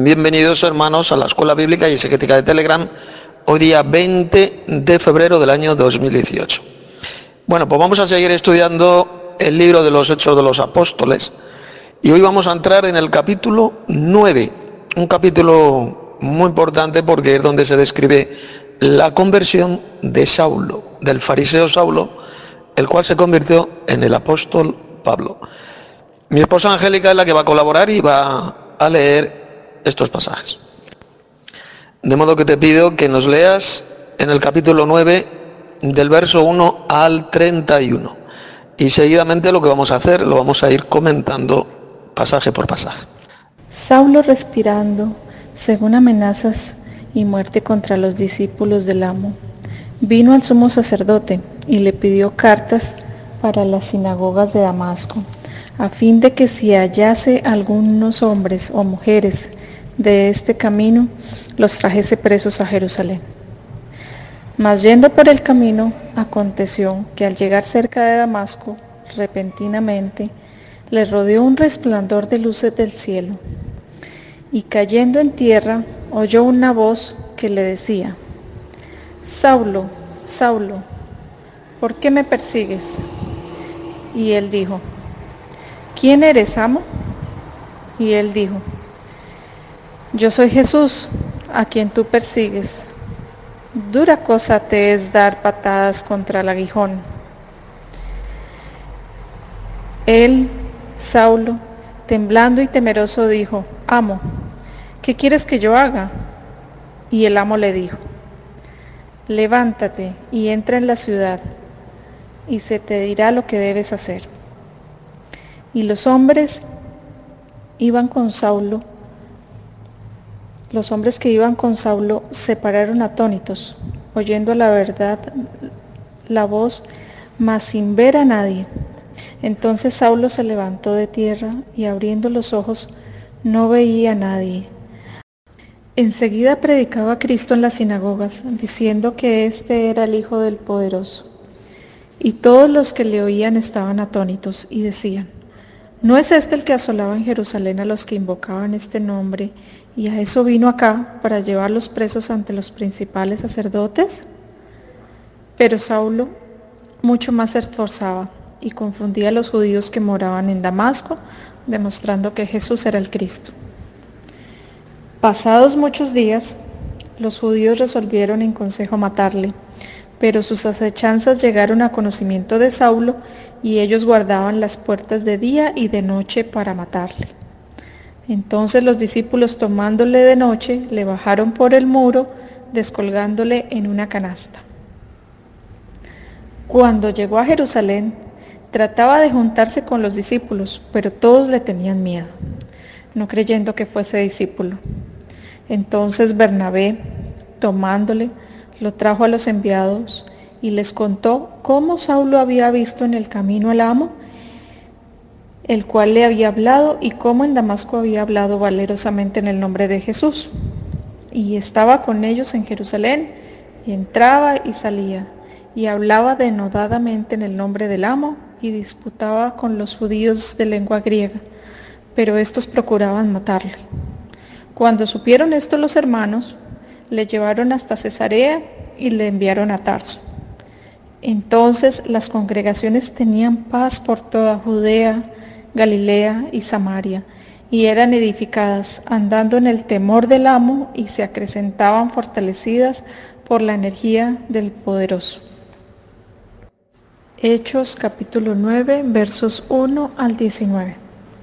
Bienvenidos, hermanos, a la Escuela Bíblica y Exegética de Telegram, hoy día 20 de febrero del año 2018. Bueno, pues vamos a seguir estudiando el libro de los Hechos de los Apóstoles y hoy vamos a entrar en el capítulo 9, un capítulo muy importante porque es donde se describe la conversión de Saulo, del fariseo Saulo, el cual se convirtió en el apóstol Pablo. Mi esposa Angélica es la que va a colaborar y va a leer estos pasajes. De modo que te pido que nos leas en el capítulo 9 del verso 1 al 31. Y seguidamente lo que vamos a hacer, lo vamos a ir comentando pasaje por pasaje. Saulo, respirando, según amenazas y muerte contra los discípulos del amo, vino al sumo sacerdote y le pidió cartas para las sinagogas de Damasco, a fin de que si hallase algunos hombres o mujeres de este camino, los trajese presos a Jerusalén. Mas yendo por el camino, aconteció que al llegar cerca de Damasco, repentinamente, le rodeó un resplandor de luces del cielo, y cayendo en tierra, oyó una voz que le decía: Saulo, Saulo, ¿por qué me persigues? Y él dijo: ¿Quién eres, amo? Y él dijo: Yo soy Jesús, a quien tú persigues. Dura cosa te es dar patadas contra el aguijón. Él, Saulo, temblando y temeroso, dijo: Amo, ¿qué quieres que yo haga? Y el amo le dijo: Levántate y entra en la ciudad, y se te dirá lo que debes hacer. Y los hombres que iban con Saulo se pararon atónitos, oyendo la verdad, la voz, mas sin ver a nadie. Entonces Saulo se levantó de tierra y abriendo los ojos no veía a nadie. Enseguida predicaba a Cristo en las sinagogas, diciendo que éste era el Hijo del Poderoso. Y todos los que le oían estaban atónitos y decían: ¿No es este el que asolaba en Jerusalén a los que invocaban este nombre, y a eso vino acá para llevarlos presos ante los principales sacerdotes? Pero Saulo mucho más se esforzaba y confundía a los judíos que moraban en Damasco, demostrando que Jesús era el Cristo. Pasados muchos días, los judíos resolvieron en consejo matarle, pero sus acechanzas llegaron a conocimiento de Saulo y ellos guardaban las puertas de día y de noche para matarle. Entonces los discípulos, tomándole de noche, le bajaron por el muro, descolgándole en una canasta. Cuando llegó a Jerusalén, trataba de juntarse con los discípulos, pero todos le tenían miedo, no creyendo que fuese discípulo. Entonces Bernabé, tomándole, lo trajo a los enviados y les contó cómo Saulo había visto en el camino al amo, el cual le había hablado, y cómo en Damasco había hablado valerosamente en el nombre de Jesús. Y estaba con ellos en Jerusalén, y entraba y salía, y hablaba denodadamente en el nombre del amo, y disputaba con los judíos de lengua griega, pero estos procuraban matarle. Cuando supieron esto los hermanos, le llevaron hasta Cesarea y le enviaron a Tarso. Entonces las congregaciones tenían paz por toda Judea, Galilea y Samaria, y eran edificadas, andando en el temor del amo, y se acrecentaban fortalecidas por la energía del poderoso. Hechos capítulo 9, versos 1 al 19.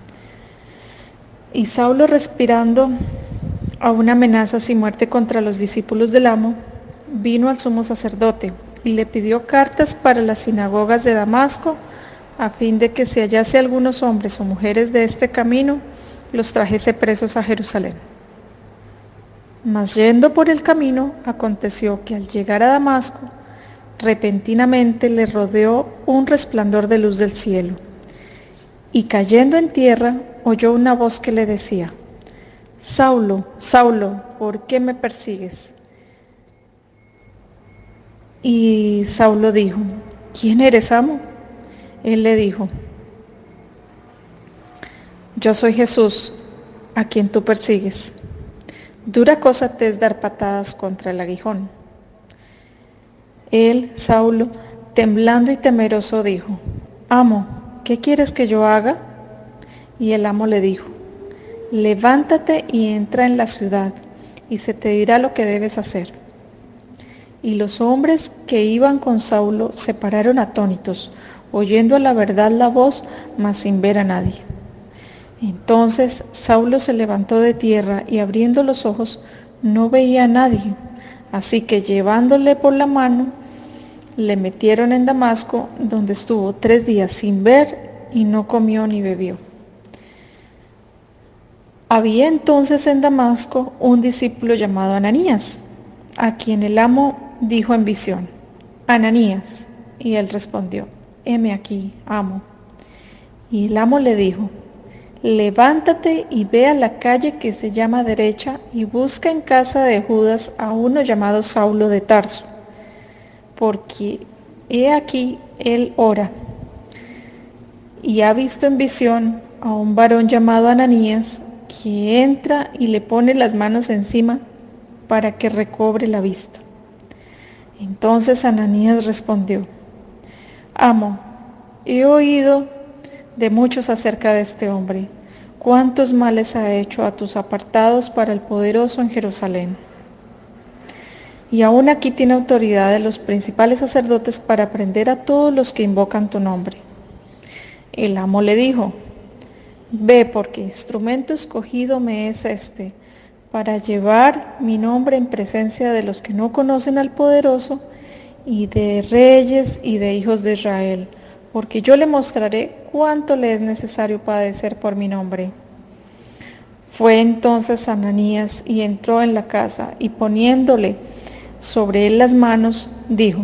Y Saulo, respirando aún amenazas y muerte contra los discípulos del amo, vino al sumo sacerdote y le pidió cartas para las sinagogas de Damasco, a fin de que si hallase algunos hombres o mujeres de este camino, los trajese presos a Jerusalén. Mas yendo por el camino, aconteció que al llegar a Damasco, repentinamente le rodeó un resplandor de luz del cielo, y cayendo en tierra, oyó una voz que le decía: Saulo, Saulo, ¿por qué me persigues? Y Saulo dijo: ¿Quién eres, amo? Él le dijo: Yo soy Jesús, a quien tú persigues. Dura cosa te es dar patadas contra el aguijón. Él, Saulo, temblando y temeroso, dijo: Amo, ¿qué quieres que yo haga? Y el amo le dijo: Levántate y entra en la ciudad, y se te dirá lo que debes hacer. Y los hombres que iban con Saulo se pararon atónitos, oyendo a la verdad la voz, mas sin ver a nadie. Entonces Saulo se levantó de tierra y abriendo los ojos no veía a nadie. Así que llevándole por la mano, le metieron en Damasco, donde estuvo 3 días sin ver y no comió ni bebió. Había entonces en Damasco un discípulo llamado Ananías, a quien el amo dijo en visión: Ananías. Y él respondió: heme aquí, amo. Y el amo le dijo: levántate y ve a la calle que se llama Derecha y busca en casa de Judas a uno llamado Saulo de Tarso, porque he aquí él ora, y ha visto en visión a un varón llamado Ananías, que entra y le pone las manos encima para que recobre la vista. Entonces Ananías respondió: Amo, he oído de muchos acerca de este hombre, cuántos males ha hecho a tus apartados para el poderoso en Jerusalén. Y aún aquí tiene autoridad de los principales sacerdotes para prender a todos los que invocan tu nombre. El amo le dijo: ve, porque instrumento escogido me es este, para llevar mi nombre en presencia de los que no conocen al poderoso, y de reyes y de hijos de Israel, porque yo le mostraré cuánto le es necesario padecer por mi nombre. Fue entonces Ananías y entró en la casa, y poniéndole sobre él las manos, dijo: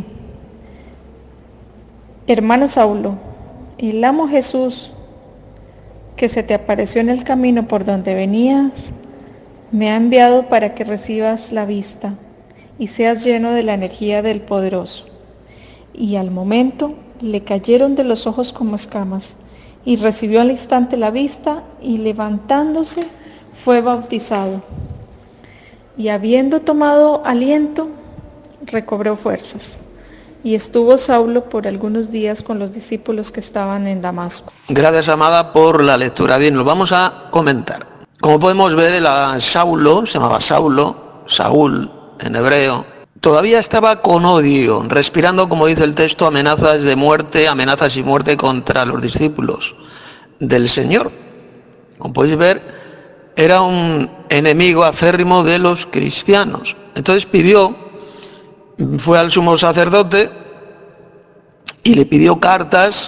hermano Saulo, el amo Jesús, que se te apareció en el camino por donde venías, me ha enviado para que recibas la vista y seas lleno de la energía del poderoso. Y al momento le cayeron de los ojos como escamas, y recibió al instante la vista, y levantándose fue bautizado. Y habiendo tomado aliento, recobró fuerzas. Y estuvo Saulo por algunos días con los discípulos que estaban en Damasco. Gracias, amada, por la lectura. Bien, lo vamos a comentar. Como podemos ver, Saulo, se llamaba Saulo, Saúl en hebreo, todavía estaba con odio, respirando, como dice el texto, amenazas de muerte, amenazas y muerte contra los discípulos del Señor. Como podéis ver, era un enemigo acérrimo de los cristianos. Entonces fue al sumo sacerdote y le pidió cartas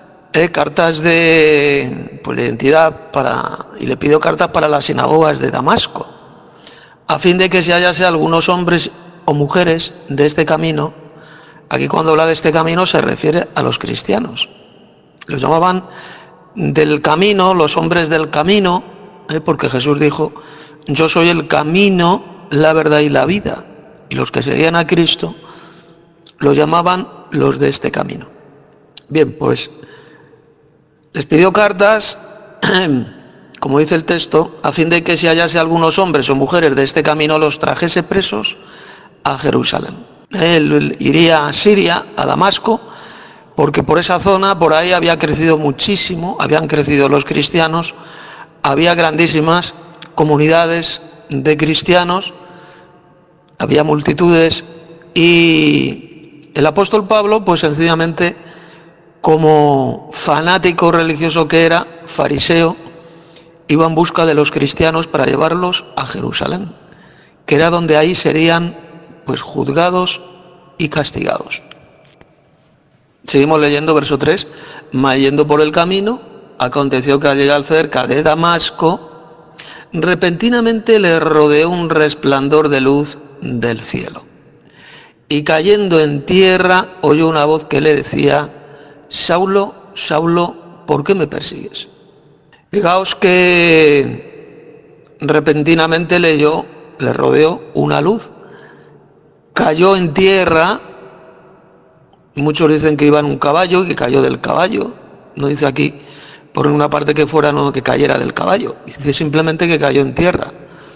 de identidad y le pidió cartas para las sinagogas de Damasco, a fin de que se hallase algunos hombres o mujeres de este camino. Aquí, cuando habla de este camino, se refiere a los cristianos. Los llamaban del camino, los hombres del camino, porque Jesús dijo: yo soy el camino, la verdad y la vida. Y los que seguían a Cristo los llamaban los de este camino. Bien, pues les pidió cartas, como dice el texto, a fin de que si hallase algunos hombres o mujeres de este camino, los trajese presos a Jerusalén. Él iría a Siria, a Damasco, porque por esa zona, por ahí había crecido muchísimo, habían crecido los cristianos, había grandísimas comunidades de cristianos, había multitudes, y el apóstol Pablo, pues sencillamente, como fanático religioso que era, fariseo, iba en busca de los cristianos para llevarlos a Jerusalén, que era donde ahí serían pues juzgados y castigados. Seguimos leyendo verso 3. Mas yendo por el camino, aconteció que al llegar cerca de Damasco, repentinamente le rodeó un resplandor de luz del cielo. Y cayendo en tierra, oyó una voz que le decía: Saulo, Saulo, ¿por qué me persigues? Fijaos que repentinamente le rodeó una luz. Cayó en tierra. Muchos dicen que iba en un caballo, que cayó del caballo. No dice aquí por una parte que fuera, no, que cayera del caballo. Dice simplemente que cayó en tierra.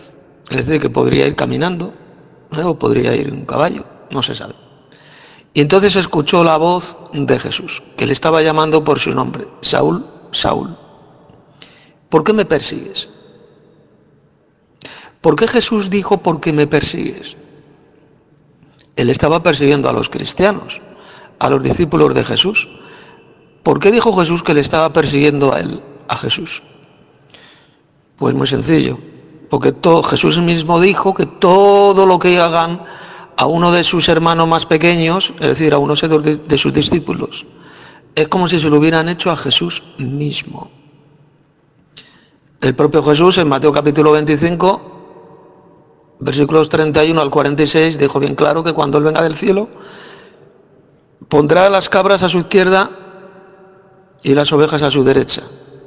Es decir, que podría ir caminando, o podría ir en un caballo, no se sabe. Y entonces escuchó la voz de Jesús, que le estaba llamando por su nombre: Saúl, Saúl, ¿por qué me persigues? ¿Por qué Jesús dijo por qué me persigues? Él estaba persiguiendo a los cristianos, a los discípulos de Jesús. ¿Por qué dijo Jesús que le estaba persiguiendo a él, a Jesús? Pues muy sencillo, porque Jesús mismo dijo que todo lo que hagan a uno de sus hermanos más pequeños, es decir, a uno de sus discípulos, es como si se lo hubieran hecho a Jesús mismo. El propio Jesús en Mateo capítulo 25, versículos 31 al 46, dijo bien claro que cuando Él venga del cielo, pondrá las cabras a su izquierda y las ovejas a su derecha.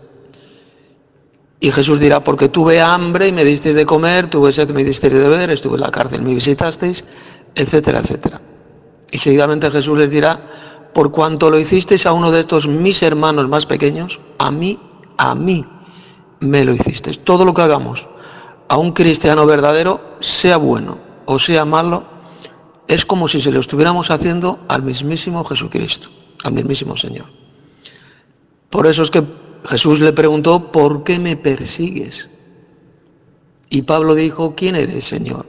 Y Jesús dirá: porque tuve hambre y me disteis de comer, tuve sed y me disteis de beber, estuve en la cárcel y me visitasteis, etcétera, etcétera. Y seguidamente Jesús les dirá: por cuanto lo hicisteis a uno de estos mis hermanos más pequeños, a mí me lo hicisteis. Todo lo que hagamos a un cristiano verdadero, sea bueno o sea malo, es como si se lo estuviéramos haciendo al mismísimo Jesucristo, al mismísimo Señor. Por eso es que Jesús le preguntó: ¿por qué me persigues? Y Pablo dijo: ¿quién eres, Señor?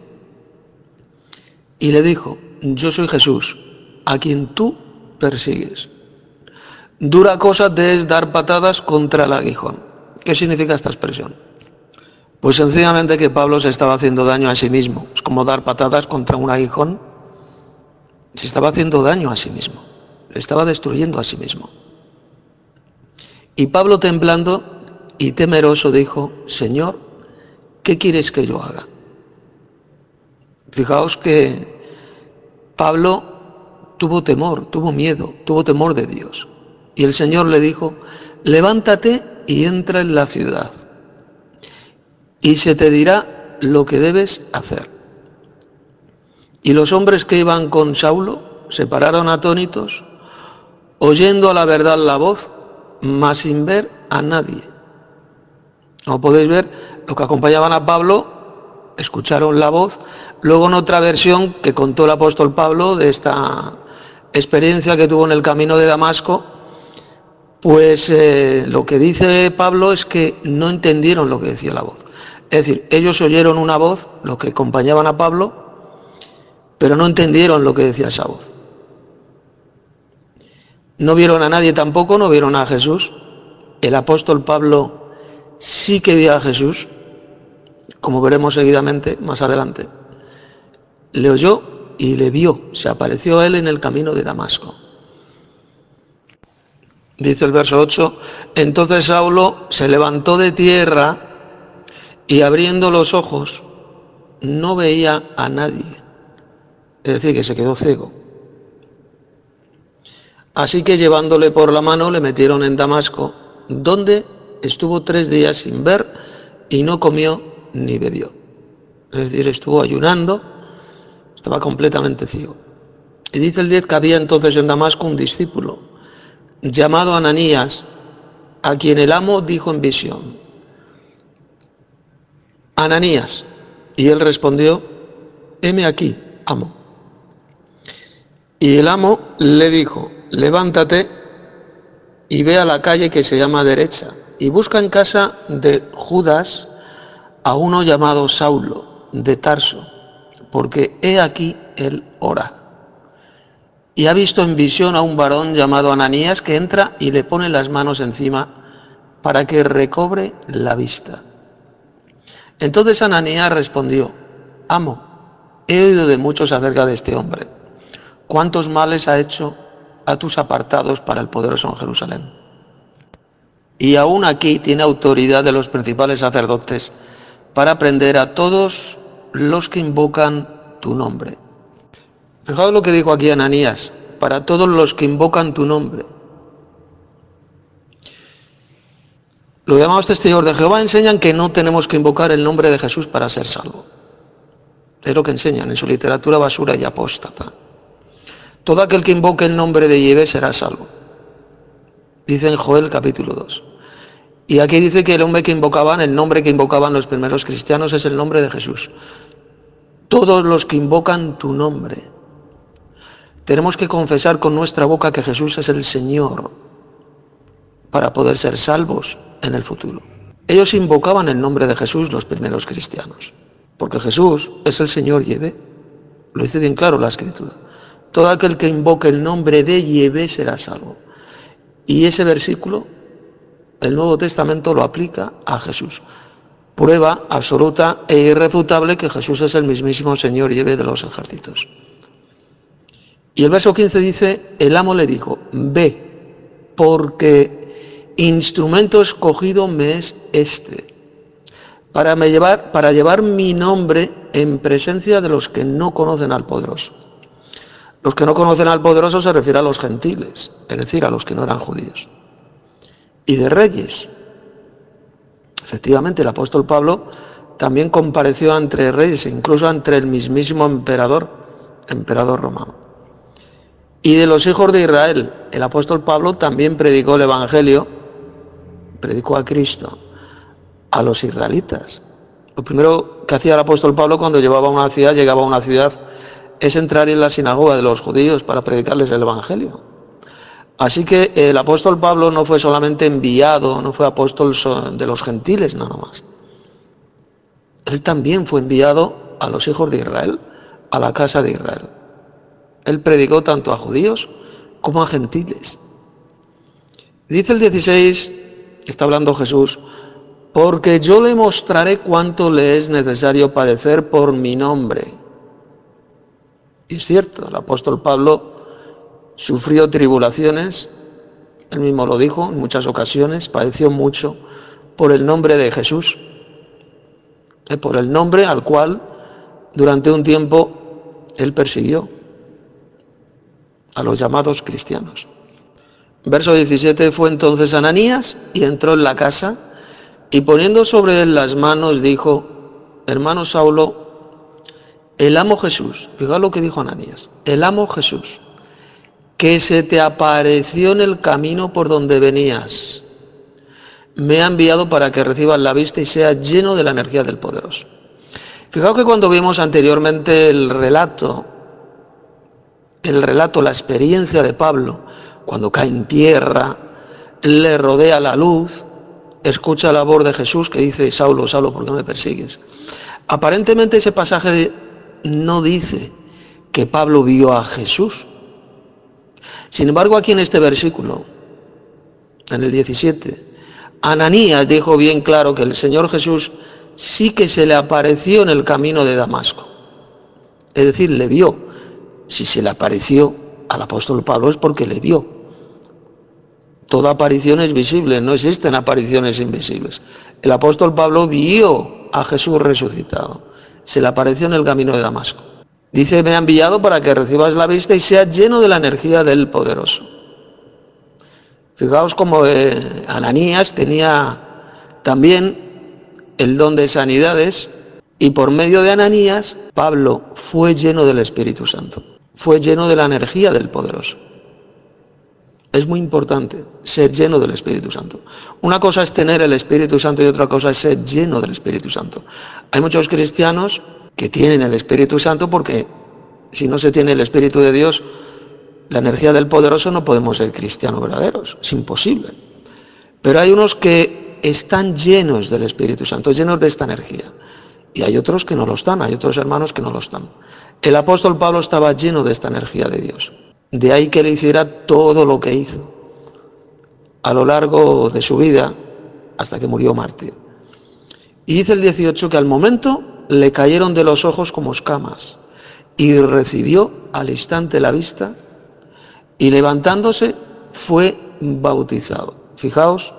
Y le dijo: yo soy Jesús, a quien tú persigues. Dura cosa te es dar patadas contra el aguijón. ¿Qué significa esta expresión? Pues sencillamente que Pablo se estaba haciendo daño a sí mismo. Es como dar patadas contra un aguijón. Se estaba haciendo daño a sí mismo. Le estaba destruyendo a sí mismo. Y Pablo, temblando y temeroso, dijo: Señor, ¿qué quieres que yo haga? Fijaos que Pablo tuvo temor, tuvo miedo, tuvo temor de Dios. Y el Señor le dijo: levántate y entra en la ciudad, y se te dirá lo que debes hacer. Y los hombres que iban con Saulo se pararon atónitos, oyendo a la verdad la voz, mas sin ver a nadie. Como podéis ver, los que acompañaban a Pablo escucharon la voz. Luego, en otra versión que contó el apóstol Pablo de esta experiencia que tuvo en el camino de Damasco, pues lo que dice Pablo es que no entendieron lo que decía la voz. Es decir, ellos oyeron una voz, los que acompañaban a Pablo, pero no entendieron lo que decía esa voz. No vieron a nadie tampoco, no vieron a Jesús. El apóstol Pablo sí que vio a Jesús, como veremos seguidamente más adelante. Le oyó y le vio, se apareció a él en el camino de Damasco. Dice el verso 8, entonces Saulo se levantó de tierra y abriendo los ojos no veía a nadie. Es decir, que se quedó ciego. Así que llevándole por la mano le metieron en Damasco, donde estuvo 3 días sin ver y no comió ni bebió. Es decir, estuvo ayunando, estaba completamente ciego. Y dice el 10 que había entonces en Damasco un discípulo llamado Ananías, a quien el amo dijo en visión: Ananías. Y él respondió: heme aquí, amo. Y el amo le dijo: levántate y ve a la calle que se llama Derecha y busca en casa de Judas a uno llamado Saulo de Tarso, porque he aquí él ora. Y ha visto en visión a un varón llamado Ananías que entra y le pone las manos encima para que recobre la vista. Entonces Ananías respondió: amo, he oído de muchos acerca de este hombre, cuántos males ha hecho a tus apartados para el poderoso en Jerusalén. Y aún aquí tiene autoridad de los principales sacerdotes para prender a todos los que invocan tu nombre. Fijaos lo que dijo aquí Ananías: para todos los que invocan tu nombre. Los llamados testigos de Jehová enseñan que no tenemos que invocar el nombre de Jesús para ser salvo. Es lo que enseñan en su literatura basura y apóstata. Todo aquel que invoque el nombre de Yahvé será salvo. Dice en Joel capítulo 2. Y aquí dice que el nombre que invocaban los primeros cristianos es el nombre de Jesús. Todos los que invocan tu nombre. Tenemos que confesar con nuestra boca que Jesús es el Señor para poder ser salvos en el futuro. Ellos invocaban el nombre de Jesús, los primeros cristianos, porque Jesús es el Señor Yahvé. Lo dice bien claro la Escritura. Todo aquel que invoque el nombre de Yahvé será salvo. Y ese versículo, el Nuevo Testamento lo aplica a Jesús. Prueba absoluta e irrefutable que Jesús es el mismísimo Señor Yahvé de los ejércitos. Y el verso 15 dice, el amo le dijo, ve, porque instrumento escogido me es este, para llevar mi nombre en presencia de los que no conocen al poderoso. Los que no conocen al poderoso se refiere a los gentiles, es decir, a los que no eran judíos. Y de reyes. Efectivamente, el apóstol Pablo también compareció ante reyes, incluso ante el mismísimo emperador romano. Y de los hijos de Israel, el apóstol Pablo también predicó el Evangelio, predicó a Cristo, a los israelitas. Lo primero que hacía el apóstol Pablo cuando llegaba a una ciudad, es entrar en la sinagoga de los judíos para predicarles el Evangelio. Así que el apóstol Pablo no fue solamente enviado, no fue apóstol de los gentiles nada más. Él también fue enviado a los hijos de Israel, a la casa de Israel. Él predicó tanto a judíos como a gentiles. Dice el 16, está hablando Jesús, porque yo le mostraré cuánto le es necesario padecer por mi nombre. Y es cierto, el apóstol Pablo sufrió tribulaciones, él mismo lo dijo en muchas ocasiones, padeció mucho por el nombre de Jesús, por el nombre al cual durante un tiempo él persiguió a los llamados cristianos. Verso 17, fue entonces Ananías y entró en la casa y poniendo sobre él las manos dijo, hermano Saulo, el amo Jesús, fijaos lo que dijo Ananías, el amo Jesús, que se te apareció en el camino por donde venías, me ha enviado para que recibas la vista y seas lleno de la energía del poderoso. Fijaos que cuando vimos anteriormente el relato, la experiencia de Pablo, cuando cae en tierra, le rodea la luz, escucha la voz de Jesús que dice, Saulo, Saulo, ¿por qué me persigues? Aparentemente ese pasaje no dice que Pablo vio a Jesús. Sin embargo, aquí en este versículo, en el 17, Ananías dijo bien claro que el Señor Jesús sí que se le apareció en el camino de Damasco. Es decir, le vio. Si se le apareció al apóstol Pablo es porque le vio. Toda aparición es visible, no existen apariciones invisibles. El apóstol Pablo vio a Jesús resucitado. Se le apareció en el camino de Damasco. Dice, me ha enviado para que recibas la vista y seas lleno de la energía del poderoso. Fijaos cómo Ananías tenía también el don de sanidades y por medio de Ananías, Pablo fue lleno del Espíritu Santo. Fue lleno de la energía del poderoso. Es muy importante ser lleno del Espíritu Santo. Una cosa es tener el Espíritu Santo y otra cosa es ser lleno del Espíritu Santo. Hay muchos cristianos que tienen el Espíritu Santo porque si no se tiene el Espíritu de Dios, la energía del poderoso, no podemos ser cristianos verdaderos. Es imposible. Pero hay unos que están llenos del Espíritu Santo, llenos de esta energía. Y hay otros que no lo están, hay otros hermanos que no lo están. El apóstol Pablo estaba lleno de esta energía de Dios. De ahí que le hiciera todo lo que hizo a lo largo de su vida hasta que murió mártir. Y dice el 18 que al momento le cayeron de los ojos como escamas y recibió al instante la vista y levantándose fue bautizado. Fijaos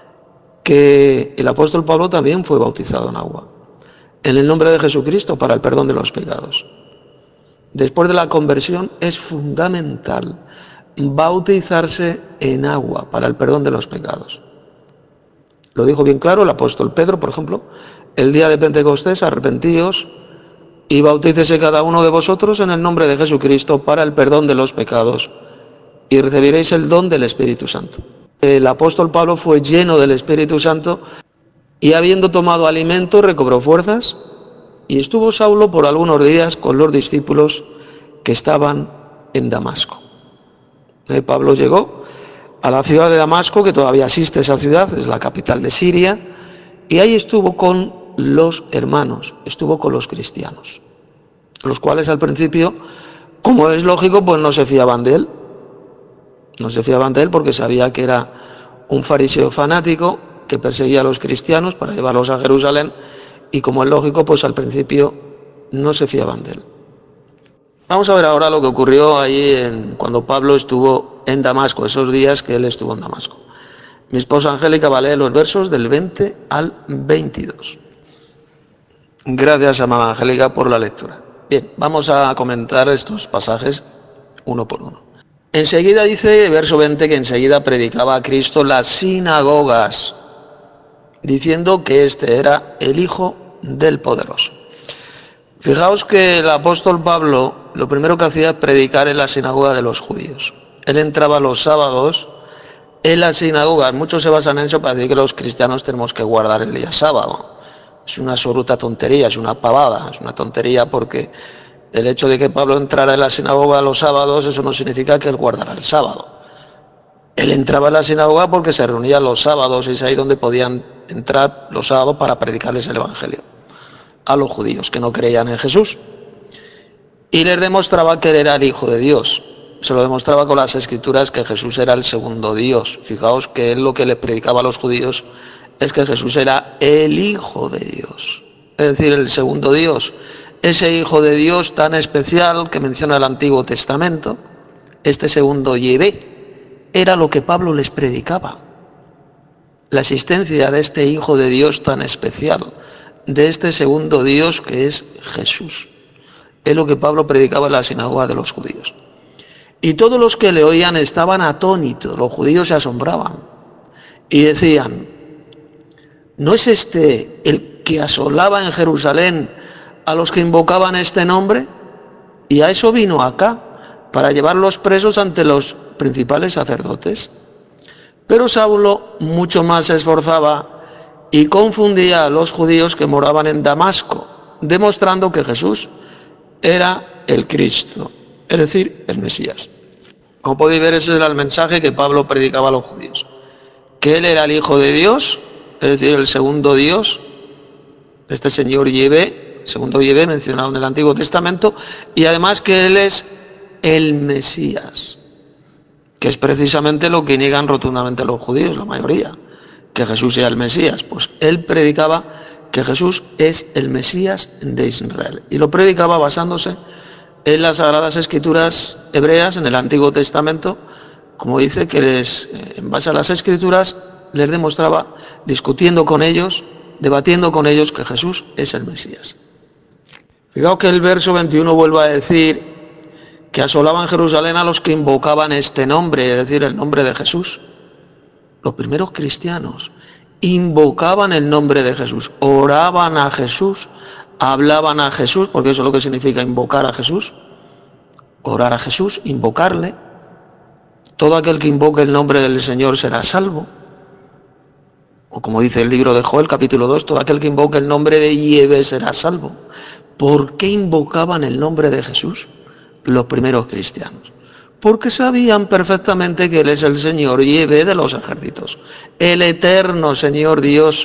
que el apóstol Pablo también fue bautizado en agua, en el nombre de Jesucristo para el perdón de los pecados. Después de la conversión es fundamental bautizarse en agua para el perdón de los pecados. Lo dijo bien claro el apóstol Pedro, por ejemplo, el día de Pentecostés, arrepentíos y bautícese cada uno de vosotros en el nombre de Jesucristo para el perdón de los pecados y recibiréis el don del Espíritu Santo. El apóstol Pablo fue lleno del Espíritu Santo y habiendo tomado alimento recobró fuerzas y estuvo Saulo por algunos días con los discípulos que estaban en Damasco. Pablo llegó a la ciudad de Damasco, que todavía existe esa ciudad, es la capital de Siria, y ahí estuvo con los hermanos, estuvo con los cristianos, los cuales al principio, como es lógico, pues no se fiaban de él. No se fiaban de él porque sabía que era un fariseo fanático que perseguía a los cristianos para llevarlos a Jerusalén y, como es lógico, pues al principio no se fiaban de él. Vamos a ver ahora lo que ocurrió ahí cuando Pablo estuvo en Damasco, esos días que él estuvo en Damasco. Mi esposa Angélica va a leer los versos del 20 al 22. Gracias, amada Angélica, por la lectura. Bien, vamos a comentar estos pasajes uno por uno. Enseguida dice, verso 20, que enseguida predicaba a Cristo las sinagogas, diciendo que este era el Hijo del Poderoso. Fijaos que el apóstol Pablo lo primero que hacía es predicar en la sinagoga de los judíos. Él entraba los sábados en las sinagogas. Muchos se basan en eso para decir que los cristianos tenemos que guardar el día sábado. Es una absoluta tontería, es una pavada, es una tontería porque el hecho de que Pablo entrara en la sinagoga los sábados, eso no significa que él guardara el sábado. Él entraba en la sinagoga porque se reunían los sábados y es ahí donde podían entrar los sábados para predicarles el Evangelio a los judíos que no creían en Jesús. Y les demostraba que él era el Hijo de Dios. Se lo demostraba con las Escrituras que Jesús era el segundo Dios. Fijaos que él lo que le predicaba a los judíos es que Jesús era el Hijo de Dios. Es decir, el segundo Dios. Ese Hijo de Dios tan especial que menciona el Antiguo Testamento, este segundo Yahvé, era lo que Pablo les predicaba. La existencia de este Hijo de Dios tan especial, de este segundo Dios que es Jesús. Es lo que Pablo predicaba en la sinagoga de los judíos. Y todos los que le oían estaban atónitos, los judíos se asombraban y decían, ¿no es este el que asolaba en Jerusalén a los que invocaban este nombre? Y a eso vino acá, para llevarlos presos ante los principales sacerdotes. Pero Saulo mucho más se esforzaba y confundía a los judíos que moraban en Damasco, demostrando que Jesús era el Cristo, es decir, el Mesías. Como podéis ver, ese era el mensaje que Pablo predicaba a los judíos, que él era el Hijo de Dios, es decir, el segundo Dios, este señor Yahvé, segundo Yahvé mencionado en el Antiguo Testamento, y además que él es el Mesías, que es precisamente lo que niegan rotundamente los judíos, la mayoría, que Jesús sea el Mesías. Pues él predicaba que Jesús es el Mesías de Israel, y lo predicaba basándose en las Sagradas Escrituras hebreas, en el Antiguo Testamento, como dice que en base a las Escrituras les demostraba, discutiendo con ellos, debatiendo con ellos, que Jesús es el Mesías. Fijaos que el verso 21 vuelve a decir que asolaban Jerusalén a los que invocaban este nombre, es decir, el nombre de Jesús. Los primeros cristianos invocaban el nombre de Jesús, oraban a Jesús, hablaban a Jesús, porque eso es lo que significa invocar a Jesús, orar a Jesús, invocarle. Todo aquel que invoque el nombre del Señor será salvo. O como dice el libro de Joel, capítulo 2, todo aquel que invoque el nombre de Yahvé será salvo. ¿Por qué invocaban el nombre de Jesús los primeros cristianos? Porque sabían perfectamente que Él es el Señor Yahvé de los ejércitos, el eterno Señor Dios,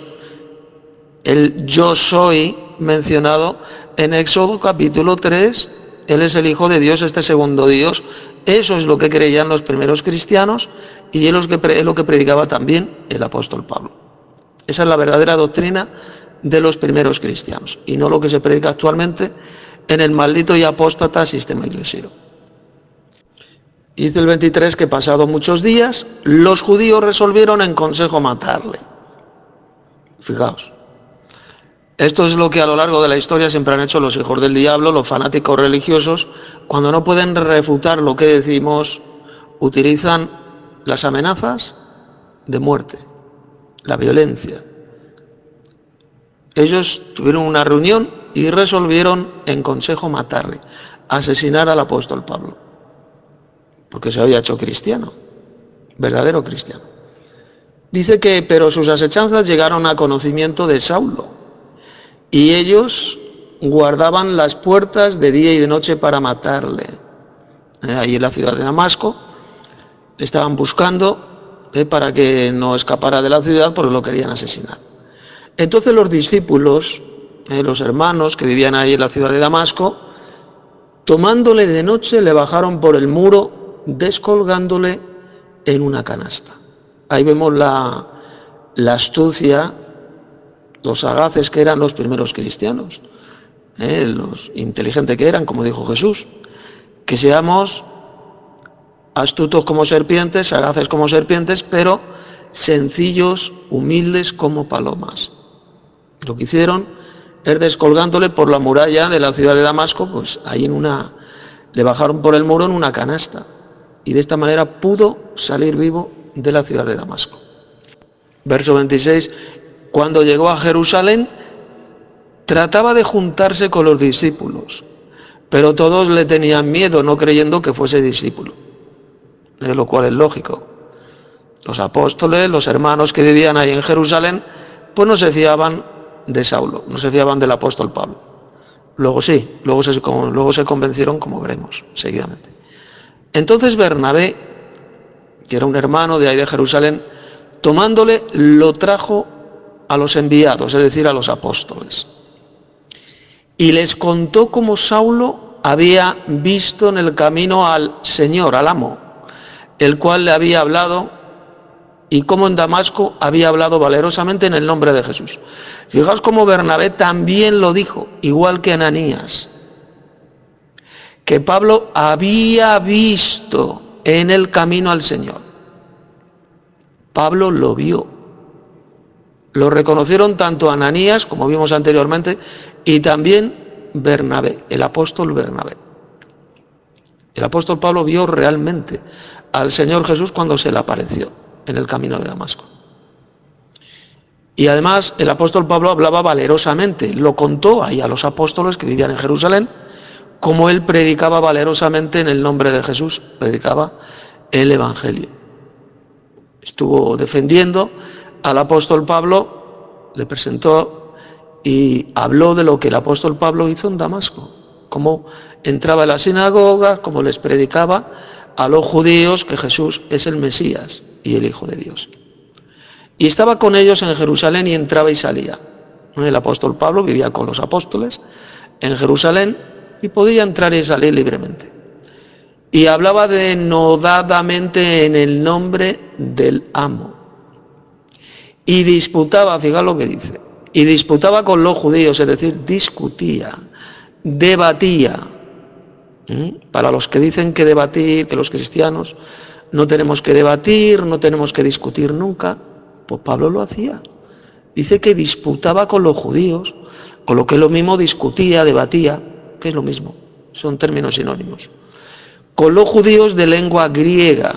el yo soy mencionado en Éxodo capítulo 3, Él es el Hijo de Dios, este segundo Dios. Eso es lo que creían los primeros cristianos y es lo que predicaba también el apóstol Pablo. Esa es la verdadera doctrina de los primeros cristianos y no lo que se predica actualmente en el maldito y apóstata sistema iglesiero. Dice el 23 que pasados muchos días los judíos resolvieron en consejo matarle. Fijaos, esto es lo que a lo largo de la historia siempre han hecho los hijos del diablo, los fanáticos religiosos. Cuando no pueden refutar lo que decimos, utilizan las amenazas de muerte, la violencia. Ellos tuvieron una reunión y resolvieron en consejo matarle, asesinar al apóstol Pablo, porque se había hecho cristiano, verdadero cristiano. Dice que, pero sus asechanzas llegaron a conocimiento de Saulo, y ellos guardaban las puertas de día y de noche para matarle. Ahí en la ciudad de Damasco, le estaban buscando para que no escapara de la ciudad, porque lo querían asesinar. Entonces los discípulos, los hermanos que vivían ahí en la ciudad de Damasco, tomándole de noche, le bajaron por el muro, descolgándole en una canasta. Ahí vemos la astucia, los sagaces que eran los primeros cristianos, los inteligentes que eran, como dijo Jesús, que seamos astutos como serpientes, sagaces como serpientes, pero sencillos, humildes como palomas. Lo que hicieron es descolgándole por la muralla de la ciudad de Damasco, pues ahí le bajaron por el muro en una canasta, y de esta manera pudo salir vivo de la ciudad de Damasco. Verso 26, cuando llegó a Jerusalén, trataba de juntarse con los discípulos, pero todos le tenían miedo, no creyendo que fuese discípulo, lo cual es lógico. Los apóstoles, los hermanos que vivían ahí en Jerusalén, pues no se fiaban de Saulo, no se fiaban del apóstol Pablo. Luego sí, luego se convencieron, como veremos seguidamente. Entonces Bernabé, que era un hermano de ahí de Jerusalén, tomándole, lo trajo a los enviados, es decir, a los apóstoles. Y les contó cómo Saulo había visto en el camino al Señor, al amo, el cual le había hablado, y cómo en Damasco había hablado valerosamente en el nombre de Jesús. Fijaos cómo Bernabé también lo dijo, igual que Ananías, que Pablo había visto en el camino al Señor. Pablo lo vio. Lo reconocieron tanto Ananías, como vimos anteriormente, y también Bernabé, el apóstol Bernabé. El apóstol Pablo vio realmente al Señor Jesús cuando se le apareció en el camino de Damasco. Y además el apóstol Pablo hablaba valerosamente, lo contó ahí a los apóstoles que vivían en Jerusalén, como él predicaba valerosamente en el nombre de Jesús, predicaba el Evangelio. Estuvo defendiendo al apóstol Pablo, le presentó y habló de lo que el apóstol Pablo hizo en Damasco, cómo entraba en la sinagoga, cómo les predicaba a los judíos que Jesús es el Mesías y el Hijo de Dios. Y estaba con ellos en Jerusalén y entraba y salía. El apóstol Pablo vivía con los apóstoles en Jerusalén y podía entrar y salir libremente. Y hablaba denodadamente en el nombre del amo. Y disputaba, fíjate lo que dice, y disputaba con los judíos, es decir, discutía, debatía. Para los que dicen que debatir, que los cristianos no tenemos que debatir, no tenemos que discutir nunca, pues Pablo lo hacía. Dice que disputaba con los judíos, con lo que es lo mismo discutía, debatía, que es lo mismo, son términos sinónimos. Con los judíos de lengua griega.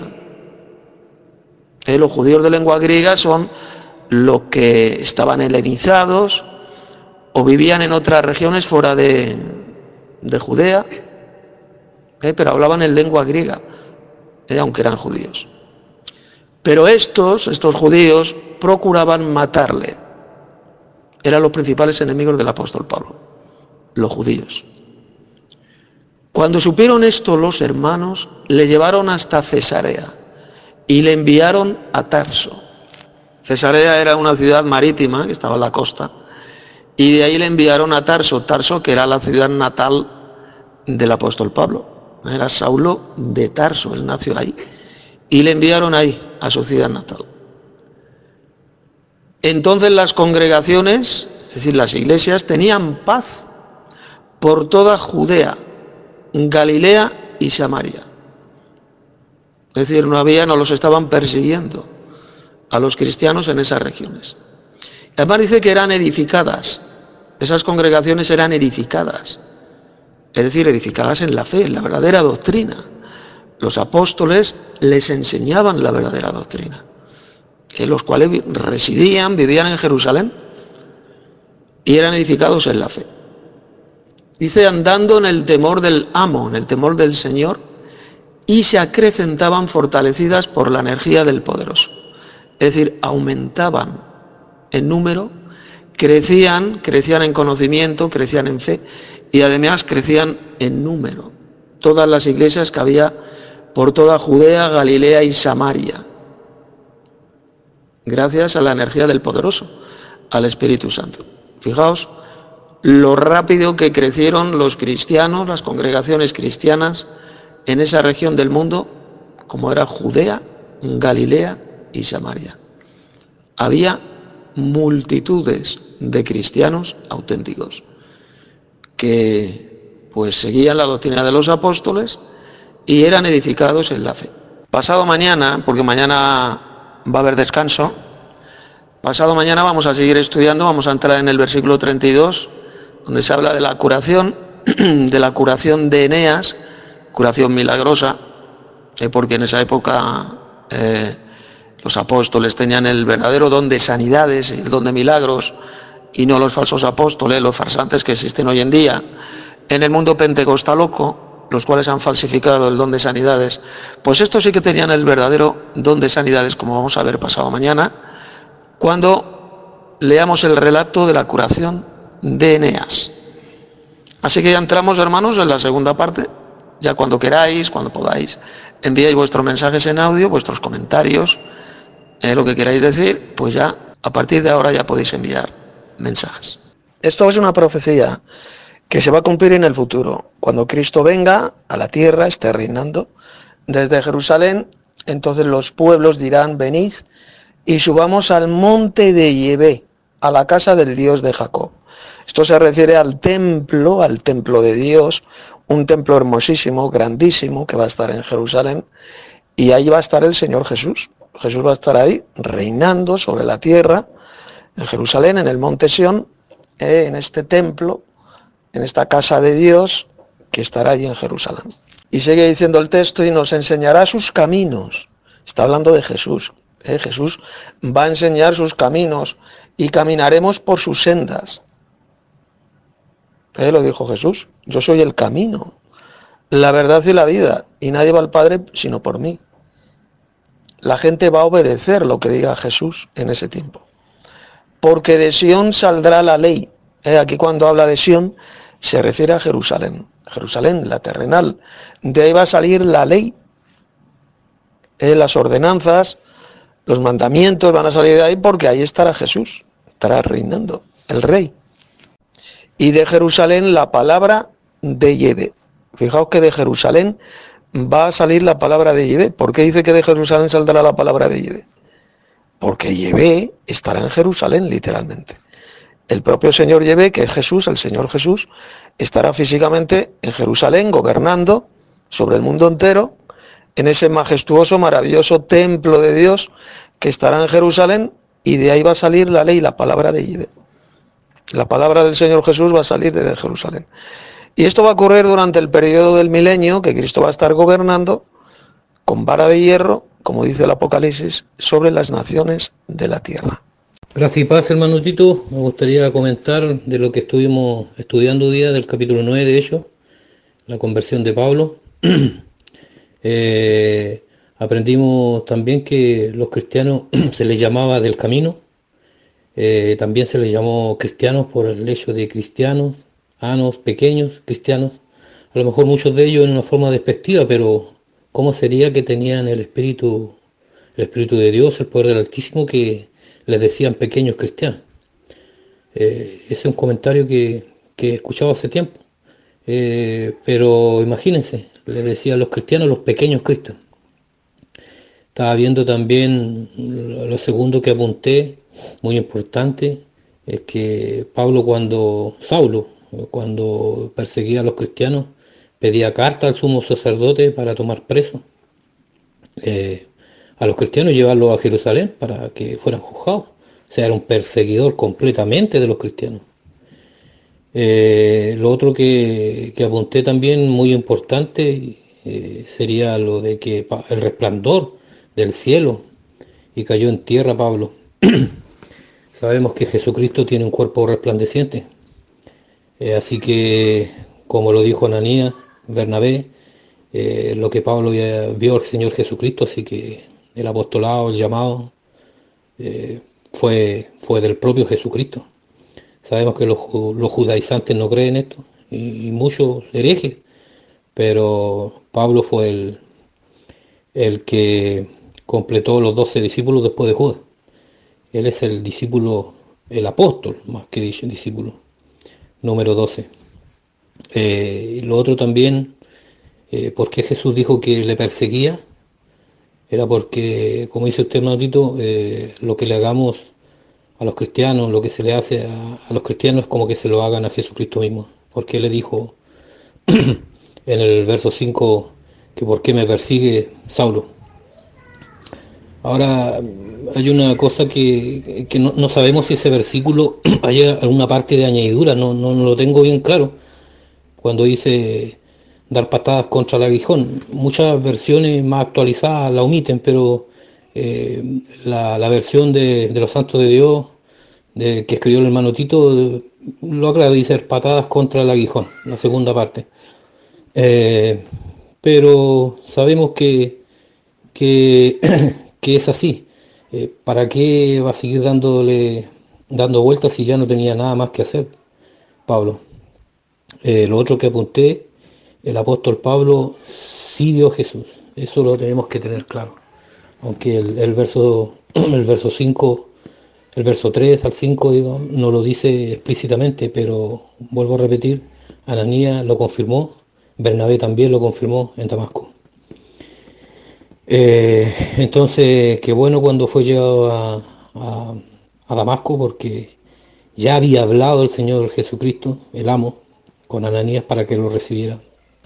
Los judíos de lengua griega son los que estaban helenizados o vivían en otras regiones fuera de Judea, pero hablaban en lengua griega, aunque eran judíos. Pero estos judíos procuraban matarle. Eran los principales enemigos del apóstol Pablo, los judíos. Cuando supieron esto los hermanos, le llevaron hasta Cesarea y le enviaron a Tarso. Cesarea era una ciudad marítima que estaba en la costa, y de ahí le enviaron a Tarso, que era la ciudad natal del apóstol Pablo. Era Saulo de Tarso, él nació ahí, y le enviaron ahí, a su ciudad natal. Entonces las congregaciones, es decir, las iglesias, tenían paz por toda Judea, Galilea y Samaria. Es decir, no los estaban persiguiendo a los cristianos en esas regiones. Además dice que eran edificadas, esas congregaciones eran edificadas, es decir, edificadas en la fe, en la verdadera doctrina. Los apóstoles les enseñaban la verdadera doctrina, los cuales vivían en Jerusalén y eran edificados en la fe. Dice, andando en el temor del amo, en el temor del Señor, y se acrecentaban fortalecidas por la energía del poderoso. es decir, aumentaban en número, crecían en conocimiento, crecían en fe y además crecían en número. Todas las iglesias que había por toda Judea, Galilea y Samaria, gracias a la energía del poderoso, al Espíritu Santo. Fijaos lo rápido que crecieron los cristianos, las congregaciones cristianas en esa región del mundo, como era Judea, Galilea y Samaria. Había multitudes de cristianos auténticos que pues seguían la doctrina de los apóstoles y eran edificados en la fe. Pasado mañana, porque mañana va a haber descanso, pasado mañana vamos a seguir estudiando, vamos a entrar en el versículo 32, donde se habla de la curación de Eneas, curación milagrosa, porque en esa época los apóstoles tenían el verdadero don de sanidades, el don de milagros, y no los falsos apóstoles, los farsantes que existen hoy en día en el mundo pentecostaloco, los cuales han falsificado el don de sanidades. Pues estos sí que tenían el verdadero don de sanidades, como vamos a ver pasado mañana, cuando leamos el relato de la curación de Eneas. Así que ya entramos, hermanos, en la segunda parte. Ya cuando queráis, cuando podáis, enviáis vuestros mensajes en audio, vuestros comentarios, lo que queráis decir, pues ya a partir de ahora ya podéis enviar mensajes. Esto es una profecía que se va a cumplir en el futuro. Cuando Cristo venga a la tierra, esté reinando desde Jerusalén, entonces los pueblos dirán: venid y subamos al monte de Yahvé, a la casa del Dios de Jacob. Esto se refiere al templo de Dios, un templo hermosísimo, grandísimo, que va a estar en Jerusalén, y ahí va a estar el Señor Jesús. Jesús va a estar ahí reinando sobre la tierra, en Jerusalén, en el monte Sión, en este templo, en esta casa de Dios que estará allí en Jerusalén. Y sigue diciendo el texto: y nos enseñará sus caminos. Está hablando de Jesús. Jesús va a enseñar sus caminos y caminaremos por sus sendas. Lo dijo Jesús: yo soy el camino, la verdad y la vida, y nadie va al Padre sino por mí. La gente va a obedecer lo que diga Jesús en ese tiempo. Porque de Sión saldrá la ley. Aquí cuando habla de Sión se refiere a Jerusalén. Jerusalén, la terrenal. De ahí va a salir la ley. Las ordenanzas, los mandamientos van a salir de ahí, porque ahí estará Jesús. Estará reinando, el rey. Y de Jerusalén la palabra de Yahvé. Fijaos que de Jerusalén va a salir la palabra de Yahvé. ¿Por qué dice que de Jerusalén saldrá la palabra de Yahvé? Porque Yahvé estará en Jerusalén, literalmente. El propio Señor Yahvé, que es Jesús, el Señor Jesús, estará físicamente en Jerusalén, gobernando sobre el mundo entero, en ese majestuoso, maravilloso templo de Dios que estará en Jerusalén, y de ahí va a salir la ley, la palabra de Yahvé. La palabra del Señor Jesús va a salir desde Jerusalén. Y esto va a ocurrir durante el periodo del milenio, que Cristo va a estar gobernando con vara de hierro, como dice el Apocalipsis, sobre las naciones de la tierra. Gracias y paz, hermano Tito. Me gustaría comentar de lo que estuvimos estudiando hoy día del capítulo 9 de Hechos, la conversión de Pablo. Aprendimos también que los cristianos se les llamaba del camino. También se les llamó cristianos por el hecho de cristianos, pequeños cristianos. A lo mejor muchos de ellos en una forma despectiva, pero ¿cómo sería que tenían el Espíritu de Dios, el poder del Altísimo, que les decían pequeños cristianos? Ese es un comentario que he escuchado hace tiempo. Pero imagínense, les decían los cristianos los pequeños cristianos. Estaba viendo también lo segundo que apunté, muy importante, es que Saulo, cuando perseguía a los cristianos, pedía carta al sumo sacerdote para tomar preso a los cristianos y llevarlos a Jerusalén para que fueran juzgados. O sea, era un perseguidor completamente de los cristianos. Lo otro que apunté también, muy importante, sería lo de que el resplandor del cielo y cayó en tierra Pablo. Sabemos que Jesucristo tiene un cuerpo resplandeciente. Así que, como lo dijo Ananías, Bernabé, lo que Pablo vio al Señor Jesucristo, así que el apostolado, el llamado, fue del propio Jesucristo. Sabemos que los judaizantes no creen esto, y muchos herejes, pero Pablo fue el que completó los 12 discípulos después de Judas. Él es el discípulo, el apóstol, más que discípulo, número 12. Y lo otro también, porque Jesús dijo que le perseguía, era porque, como dice usted, Mautito, lo que le hagamos a los cristianos, lo que se le hace a los cristianos es como que se lo hagan a Jesucristo mismo. Porque Él le dijo en el verso 5 que por qué me persigue Saulo. Ahora, hay una cosa que no sabemos si ese versículo hay alguna parte de añadidura, no lo tengo bien claro. Cuando dice dar patadas contra el aguijón, muchas versiones más actualizadas la omiten, pero la versión de los santos de Dios, que escribió el hermano Tito, lo aclara, dice patadas contra el aguijón, la segunda parte. Pero sabemos que que es así. ¿Para qué va a seguir dando vueltas si ya no tenía nada más que hacer, Pablo? Lo otro que apunté, el apóstol Pablo sí vio a Jesús. Eso lo tenemos que tener claro. Aunque el verso 5, el verso 3 al 5, digo, no lo dice explícitamente, pero vuelvo a repetir, Ananías lo confirmó, Bernabé también lo confirmó en Damasco. Entonces, qué bueno cuando fue llegado a Damasco, porque ya había hablado el Señor Jesucristo, el amo, con Ananías para que lo recibiera.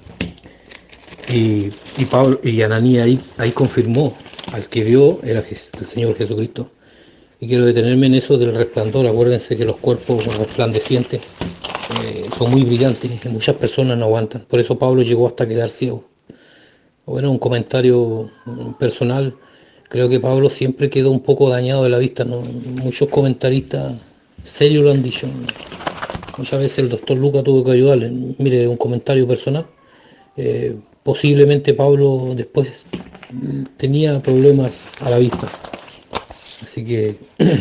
Y Pablo y Ananías ahí confirmó al que vio era el Señor Jesucristo. Y quiero detenerme en eso del resplandor. Acuérdense que los cuerpos resplandecientes son muy brillantes y muchas personas no aguantan. Por eso Pablo llegó hasta quedar ciego. Bueno, un comentario personal, creo que Pablo siempre quedó un poco dañado de la vista, ¿no? Muchos comentaristas serios lo han dicho. Muchas veces el doctor Lucas tuvo que ayudarle. Mire, un comentario personal. Posiblemente Pablo después tenía problemas a la vista. Así que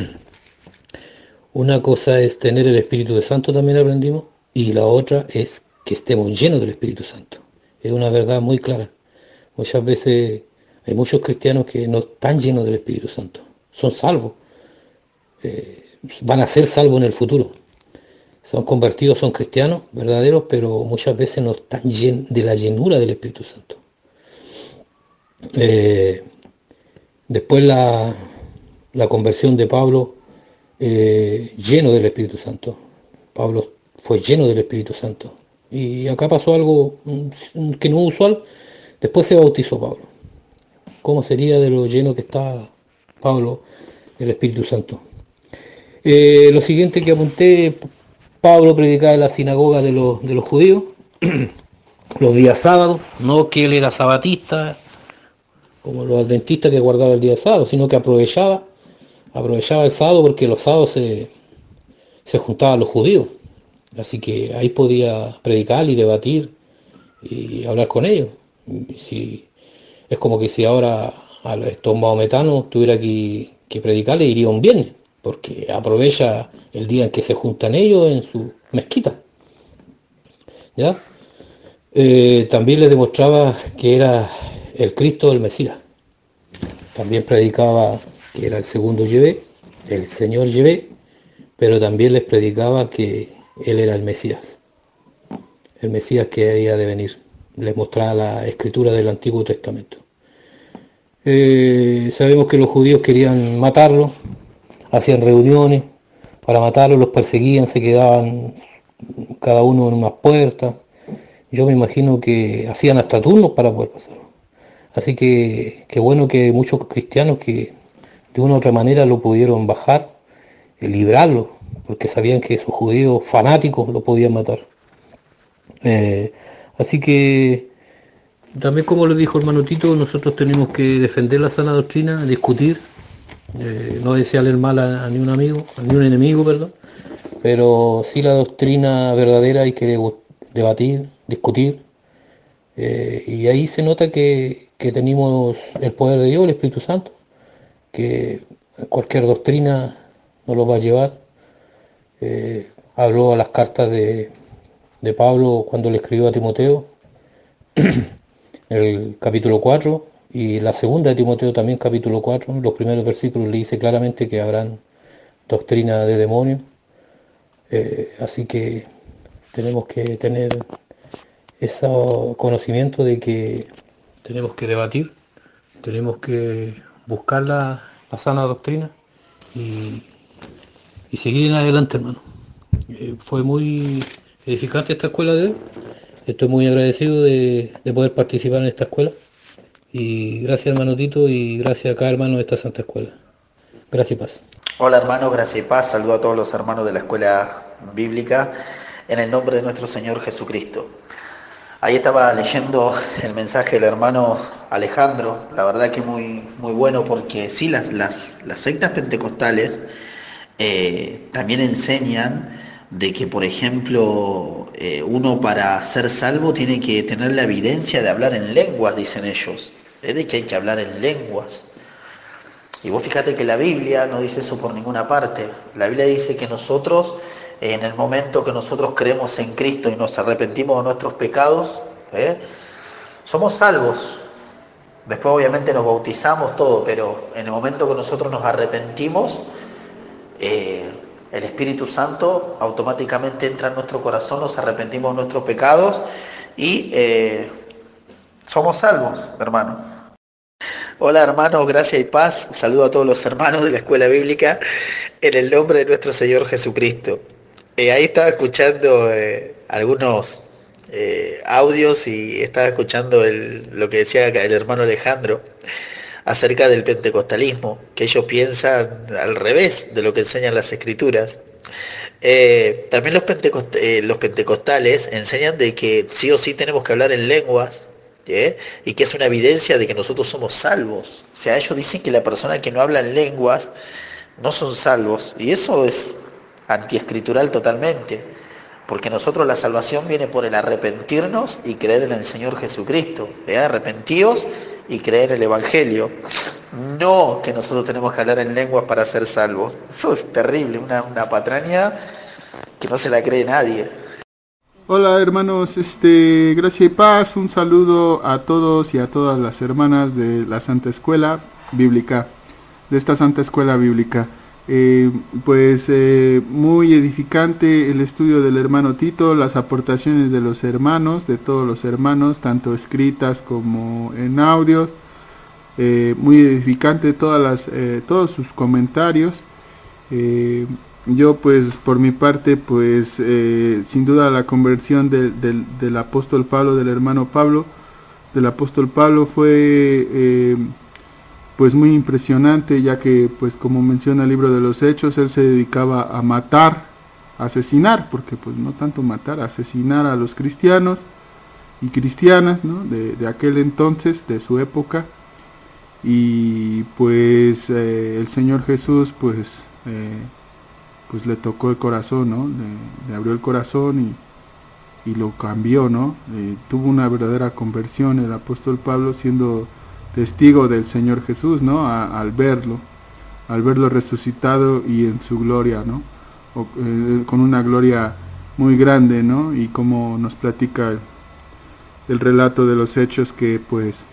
una cosa es tener el Espíritu Santo, también aprendimos, y la otra es que estemos llenos del Espíritu Santo. Es una verdad muy clara. Muchas veces hay muchos cristianos que no están llenos del Espíritu Santo. Son salvos. Van a ser salvos en el futuro. Son convertidos, son cristianos verdaderos, pero muchas veces no están de la llenura del Espíritu Santo. Después la conversión de Pablo, lleno del Espíritu Santo. Pablo fue lleno del Espíritu Santo. Y acá pasó algo que no es usual. Después se bautizó Pablo. ¿Cómo sería de lo lleno que está Pablo del Espíritu Santo? Lo siguiente que apunté, Pablo predicaba en la sinagoga de los judíos, los días sábados, no que él era sabatista, como los adventistas que guardaban el día sábado, sino que aprovechaba el sábado porque los sábados se juntaban los judíos. Así que ahí podía predicar y debatir y hablar con ellos. Es como que si ahora a estos maometanos tuviera que predicarle, iría un viernes, porque aprovecha el día en que se juntan ellos en su mezquita. ¿Ya? También les demostraba que era el Cristo del Mesías. También predicaba que era el segundo Yahvé, el Señor Yahvé, pero también les predicaba que Él era el Mesías que había de venir. Les mostraba la escritura del Antiguo Testamento. Sabemos que los judíos querían matarlo, hacían reuniones para matarlo, los perseguían, se quedaban cada uno en unas puertas. Yo me imagino que hacían hasta turnos para poder pasarlo. Así que qué bueno que muchos cristianos que de una u otra manera lo pudieron bajar, librarlo, porque sabían que esos judíos fanáticos lo podían matar. Así que también, como le dijo el hermano Tito, nosotros tenemos que defender la sana doctrina, discutir, no desearle el mal a ni un amigo, a ni un enemigo, perdón, pero sí la doctrina verdadera hay que debatir, discutir, y ahí se nota que tenemos el poder de Dios, el Espíritu Santo, que cualquier doctrina no los va a llevar. Habló a las cartas de Pablo cuando le escribió a Timoteo, el capítulo 4, y la segunda de Timoteo también, capítulo 4, los primeros versículos le dice claramente que habrán doctrina de demonios. Así que tenemos que tener ese conocimiento de que tenemos que debatir, tenemos que buscar la sana doctrina y seguir en adelante, hermano. Fue muy edificante esta escuela de hoy. Estoy muy agradecido de poder participar en esta escuela. Y gracias, hermano Tito, y gracias a cada hermano de esta santa escuela. Gracias y paz. Hola, hermano, gracias y paz. Saludo a todos los hermanos de la escuela bíblica en el nombre de nuestro Señor Jesucristo. Ahí estaba leyendo el mensaje del hermano Alejandro, la verdad que muy bueno, porque sí, las sectas pentecostales también enseñan de que, por ejemplo, uno para ser salvo tiene que tener la evidencia de hablar en lenguas, dicen ellos, de que hay que hablar en lenguas. Y vos fíjate que la Biblia no dice eso por ninguna parte. La Biblia dice que nosotros, en el momento que nosotros creemos en Cristo y nos arrepentimos de nuestros pecados, somos salvos. Después obviamente nos bautizamos todo, pero en el momento que nosotros nos arrepentimos, el Espíritu Santo automáticamente entra en nuestro corazón, nos arrepentimos de nuestros pecados y somos salvos, hermano. Hola, hermanos, gracias y paz. Saludo a todos los hermanos de la escuela bíblica en el nombre de nuestro Señor Jesucristo. Ahí estaba escuchando algunos audios y estaba escuchando lo que decía el hermano Alejandro acerca del pentecostalismo, que ellos piensan al revés de lo que enseñan las escrituras. También los pentecostales enseñan de que sí o sí tenemos que hablar en lenguas, y que es una evidencia de que nosotros somos salvos. O sea, ellos dicen que la persona que no habla en lenguas no son salvos, y eso es antiescritural totalmente, porque nosotros la salvación viene por el arrepentirnos y creer en el Señor Jesucristo, arrepentíos y creer en el Evangelio, no que nosotros tenemos que hablar en lenguas para ser salvos. Eso es terrible, una patraña que no se la cree nadie. Hola, hermanos, gracias y paz, un saludo a todos y a todas las hermanas de la Santa Escuela Bíblica, de esta Santa Escuela Bíblica. Muy edificante el estudio del hermano Tito, las aportaciones de los hermanos, de todos los hermanos, tanto escritas como en audios. Muy edificante todos sus comentarios. Yo pues por mi parte sin duda la conversión del apóstol Pablo, del hermano Pablo, del apóstol Pablo fue muy impresionante, ya que pues como menciona el libro de los Hechos, él se dedicaba a matar, a asesinar, porque pues no tanto matar, a asesinar a los cristianos y cristianas, ¿no? de aquel entonces, de su época, y pues el Señor Jesús pues le tocó el corazón, ¿no? Le abrió el corazón y lo cambió, ¿no? Tuvo una verdadera conversión el apóstol Pablo, siendo testigo del Señor Jesús, ¿no? Al verlo resucitado y en su gloria, ¿no? Con una gloria muy grande, ¿no? Y como nos platica el relato de los Hechos, que pues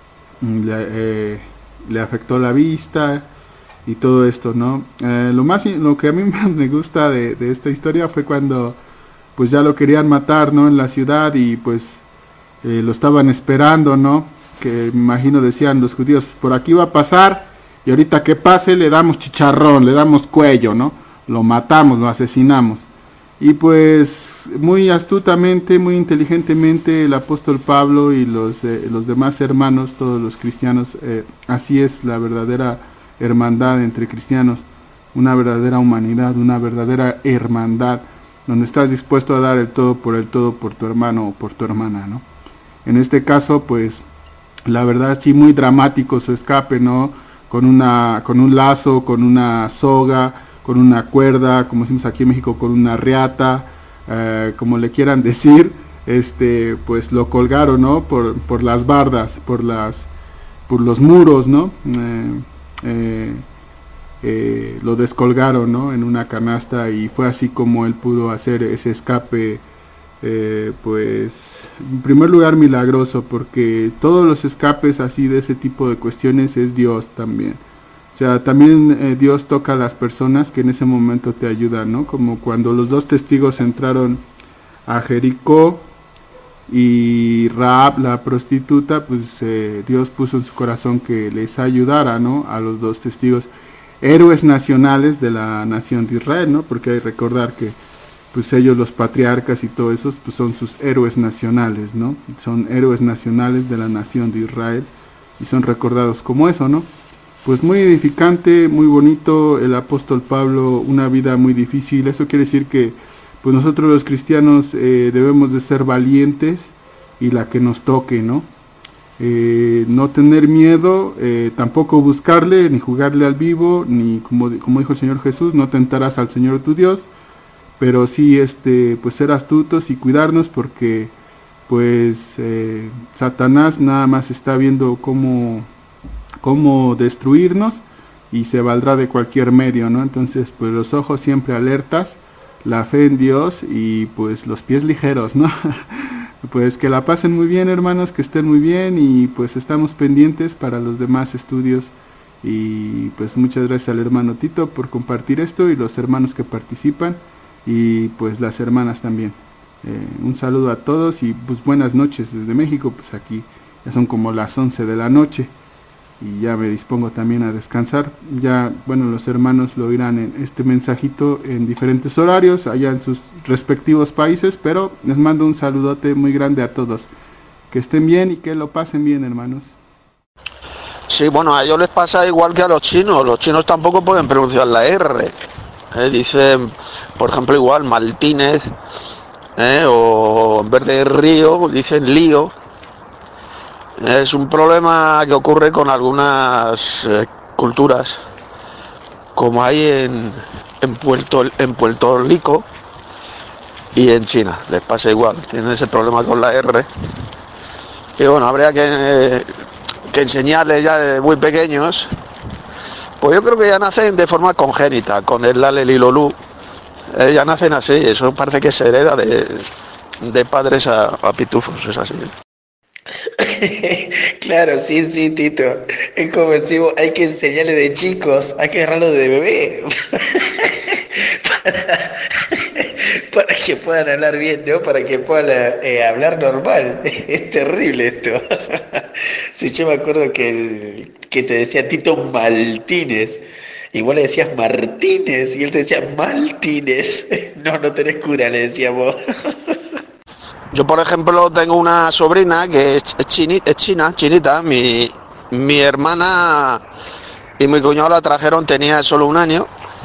le afectó la vista y todo esto, ¿no? Lo que a mí me gusta de esta historia fue cuando pues ya lo querían matar, ¿no? En la ciudad, y pues lo estaban esperando, ¿no? Que me imagino decían los judíos, por aquí va a pasar, y ahorita que pase le damos chicharrón, le damos cuello, ¿no? Lo matamos, lo asesinamos. Y pues muy astutamente, muy inteligentemente el apóstol Pablo y los demás hermanos, todos los cristianos, así es la verdadera hermandad entre cristianos, una verdadera humanidad, una verdadera hermandad, donde estás dispuesto a dar el todo por tu hermano o por tu hermana, ¿no? En este caso, pues, la verdad sí muy dramático su escape, ¿no? Con un lazo, con una soga, con una cuerda, como decimos aquí en México, con una riata, como le quieran decir, pues lo colgaron, ¿no? Por las bardas, por los muros, ¿no? lo descolgaron, ¿no?, en una canasta, y fue así como él pudo hacer ese escape, pues en primer lugar milagroso, porque todos los escapes así de ese tipo de cuestiones es Dios también. O sea, también Dios toca a las personas que en ese momento te ayudan, ¿no? Como cuando los dos testigos entraron a Jericó y Rahab, la prostituta, pues Dios puso en su corazón que les ayudara, ¿no?, a los dos testigos, héroes nacionales de la nación de Israel, ¿no? Porque hay que recordar que pues ellos, los patriarcas y todo eso, pues son sus héroes nacionales, ¿no? Son héroes nacionales de la nación de Israel y son recordados como eso, ¿no? Pues muy edificante, muy bonito el apóstol Pablo, una vida muy difícil. Eso quiere decir que pues nosotros los cristianos debemos de ser valientes y la que nos toque, ¿no? No tener miedo, tampoco buscarle, ni jugarle al vivo, ni como dijo el Señor Jesús, no tentarás al Señor tu Dios, pero sí pues ser astutos y cuidarnos, porque pues Satanás nada más está viendo cómo destruirnos, y se valdrá de cualquier medio, ¿no? Entonces pues los ojos siempre alertas, la fe en Dios y pues los pies ligeros, ¿no? Pues que la pasen muy bien, hermanos, que estén muy bien, y pues estamos pendientes para los demás estudios. Y pues muchas gracias al hermano Tito por compartir esto, y los hermanos que participan, y pues las hermanas también. Un saludo a todos y pues buenas noches desde México. Pues aquí ya son como las 11 de la noche y ya me dispongo también a descansar. Ya, bueno, los hermanos lo oirán en este mensajito en diferentes horarios allá en sus respectivos países, pero les mando un saludote muy grande a todos. Que estén bien y que lo pasen bien, hermanos. Sí, bueno, a ellos les pasa igual que a los chinos tampoco pueden pronunciar la R. Dicen, por ejemplo, igual Martínez, o en vez de río dicen lío. Es un problema que ocurre con algunas culturas, como hay en Puerto Rico y en China, les pasa igual, tienen ese problema con la R. Y bueno, habría que enseñarles ya de muy pequeños, pues yo creo que ya nacen de forma congénita, con el Lalel y Lolú, ya nacen así, eso parece que se hereda de padres a pitufos, es así. Claro, sí, Tito. Es como decimos, hay que enseñarle de chicos, hay que agarrarlo de bebé. para que puedan hablar bien, ¿no? Para que puedan hablar normal. Es terrible esto. Sí, yo me acuerdo que te decía Tito Martínez. Igual le decías Martínez y él te decía Martínez. No tenés cura, le decíamos. Yo, por ejemplo, tengo una sobrina que es chinita. Mi hermana y mi cuñado la trajeron, tenía solo 1 año.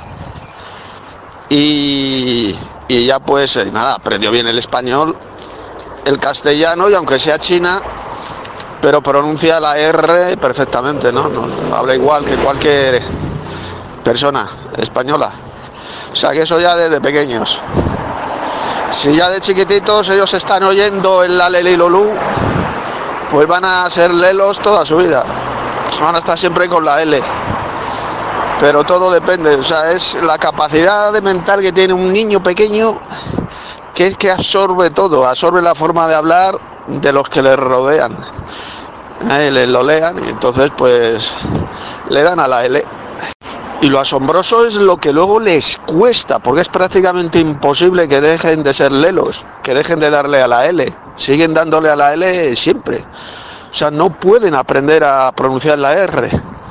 Y ya pues nada, aprendió bien el español, el castellano, y aunque sea china, pero pronuncia la R perfectamente, ¿no? Habla igual que cualquier persona española. O sea que eso ya desde pequeños. Si ya de chiquititos ellos están oyendo el Lalel y Lolú, pues van a ser lelos toda su vida. Van a estar siempre con la L. Pero todo depende, o sea, es la capacidad de mental que tiene un niño pequeño, que es que absorbe todo, absorbe la forma de hablar de los que le rodean. Le lolean y entonces pues le dan a la L. Y lo asombroso es lo que luego les cuesta, porque es prácticamente imposible que dejen de ser lelos, que dejen de darle a la L. Siguen dándole a la L siempre. O sea, no pueden aprender a pronunciar la R.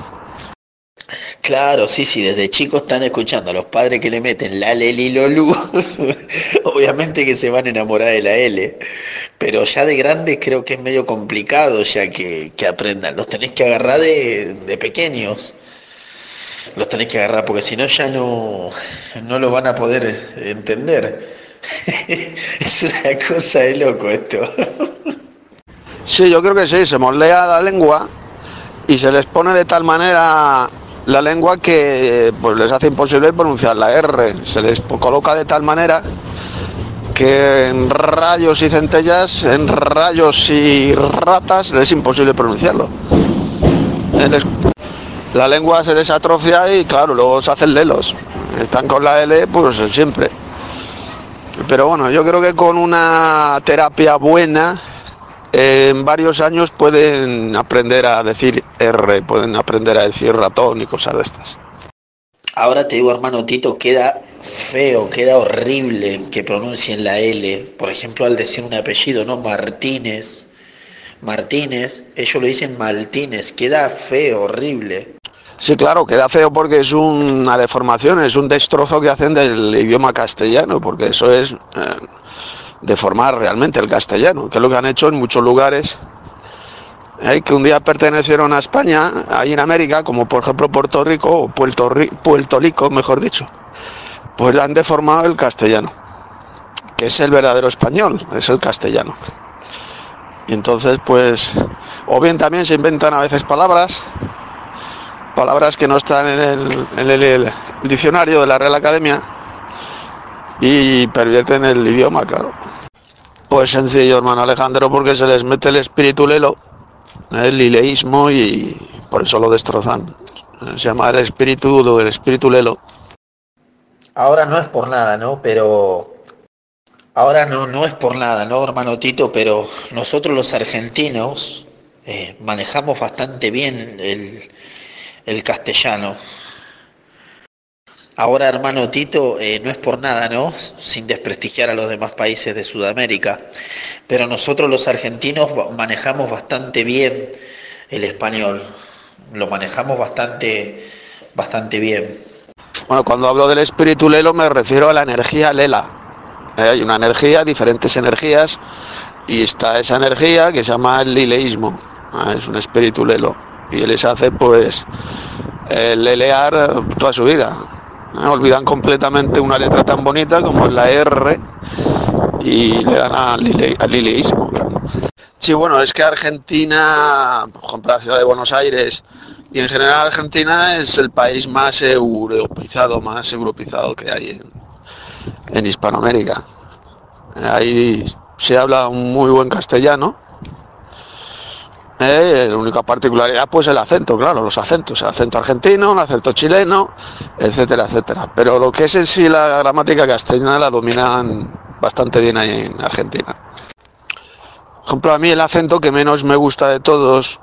Claro, sí, desde chicos están escuchando a los padres que le meten la L y Lolú. Obviamente que se van a enamorar de la L. Pero ya de grandes creo que es medio complicado ya que aprendan. Los tenés que agarrar de pequeños. Los tenés que agarrar porque si no ya no lo van a poder entender. Es una cosa de loco esto. Sí, yo creo que sí, se moldea la lengua y se les pone de tal manera la lengua que pues les hace imposible pronunciar la R. Se les coloca de tal manera que en rayos y centellas, en rayos y ratas, les es imposible pronunciarlo. la lengua se desatrofia y claro, luego se hacen lelos. Están con la L pues siempre. Pero bueno, yo creo que con una terapia buena, en varios años pueden aprender a decir R, pueden aprender a decir ratón y cosas de estas. Ahora te digo, hermano Tito, queda feo, queda horrible que pronuncien la L. Por ejemplo, al decir un apellido, ¿no? Martínez, ellos lo dicen Maltínez, queda feo, horrible. Sí, claro, queda feo porque es una deformación, es un destrozo que hacen del idioma castellano, porque eso es deformar realmente el castellano, que es lo que han hecho en muchos lugares que un día pertenecieron a España, ahí en América, como por ejemplo Puerto Rico, o Puerto Rico, mejor dicho, pues han deformado el castellano, que es el verdadero español, es el castellano. Y entonces, pues, o bien también se inventan a veces palabras que no están en el diccionario de la Real Academia y pervierten el idioma, claro. Pues sencillo, hermano Alejandro, porque se les mete el espíritu lelo, el lileísmo, y por eso lo destrozan. Se llama el espíritu lelo. Ahora no es por nada, ¿no? Pero ahora no es por nada, ¿no, hermano Tito? Pero nosotros los argentinos manejamos bastante bien el castellano. Ahora, hermano Tito, no es por nada, ¿no? Sin desprestigiar a los demás países de Sudamérica, pero nosotros los argentinos manejamos bastante bien el español, lo manejamos bastante bien. Bueno, cuando hablo del espíritu lelo me refiero a la energía lela. Hay una energía, diferentes energías, y está esa energía que se llama el lileísmo. Es un espíritu lelo, y les hace pues lelear toda su vida. Olvidan completamente una letra tan bonita como la R y le dan al lileísmo. Sí, bueno, es que Argentina, por ejemplo la ciudad de Buenos Aires y en general Argentina es el país más europeizado que hay en Hispanoamérica. Ahí se habla un muy buen castellano. La única particularidad pues el acento, claro, los acentos, el acento argentino, el acento chileno, etcétera, etcétera. Pero lo que es en sí la gramática castellana la dominan bastante bien ahí en Argentina. Por ejemplo, a mí el acento que menos me gusta de todos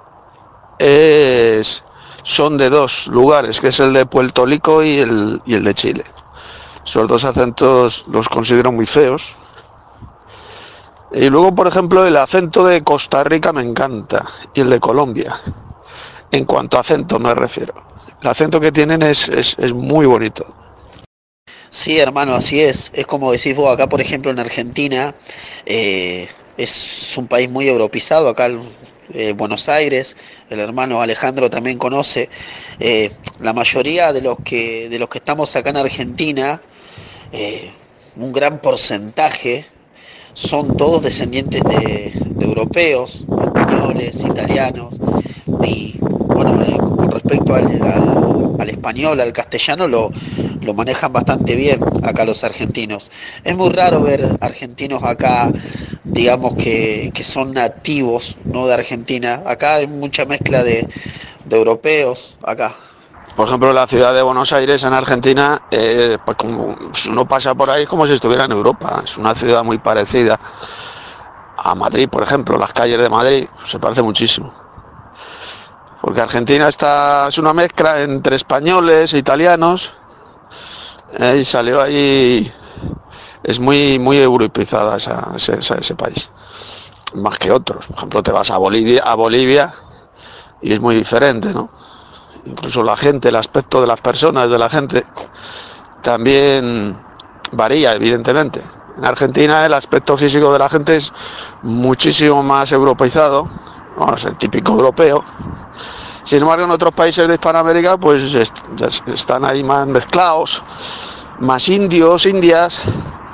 son de dos lugares, que es el de Puerto Rico y el de Chile. Esos dos acentos los considero muy feos. Y luego, por ejemplo, el acento de Costa Rica me encanta, y el de Colombia, en cuanto a acento me refiero. El acento que tienen es muy bonito. Sí, hermano, así es como decís vos, acá por ejemplo en Argentina, es un país muy europeizado, acá Buenos Aires, el hermano Alejandro también conoce, la mayoría de los que estamos acá en Argentina, un gran porcentaje, son todos descendientes de europeos, españoles, italianos, y bueno, con respecto al español, al castellano, lo manejan bastante bien acá los argentinos. Es muy raro ver argentinos acá, digamos que son nativos, no de Argentina. Acá hay mucha mezcla de europeos, acá. Por ejemplo, la ciudad de Buenos Aires en Argentina, pues como uno pasa por ahí es como si estuviera en Europa. Es una ciudad muy parecida a Madrid, por ejemplo. Las calles de Madrid se parece muchísimo. Porque Argentina es una mezcla entre españoles e italianos, y salió ahí, es muy europeizada ese país, más que otros. Por ejemplo, te vas a Bolivia y es muy diferente, ¿no? Incluso la gente, el aspecto de las personas, de la gente, también varía, evidentemente. En Argentina el aspecto físico de la gente es muchísimo más europeizado, no, es el típico europeo. Sin embargo, en otros países de Hispanoamérica pues están ahí más mezclados, más indios, indias,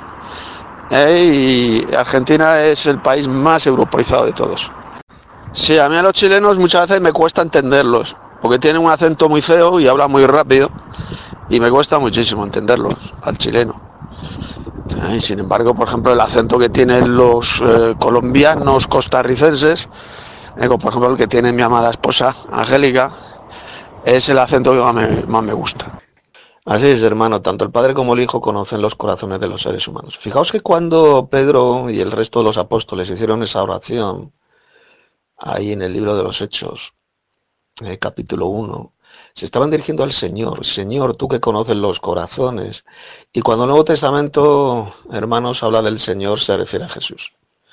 y Argentina es el país más europeizado de todos. Sí, a mí a los chilenos muchas veces me cuesta entenderlos, porque tienen un acento muy feo y hablan muy rápido, y me cuesta muchísimo entenderlos, al chileno. Y sin embargo, por ejemplo, el acento que tienen los colombianos, costarricenses, como por ejemplo el que tiene mi amada esposa, Angélica, Es el acento que más me gusta. Así es, hermano, tanto el Padre como el Hijo conocen los corazones de los seres humanos. Fijaos que cuando Pedro y el resto de los apóstoles hicieron esa oración, ahí en el libro de los Hechos, capítulo 1, se estaban dirigiendo al Señor. Señor, tú que conoces los corazones. Y cuando el Nuevo Testamento, hermanos, habla del Señor, se refiere a Jesús.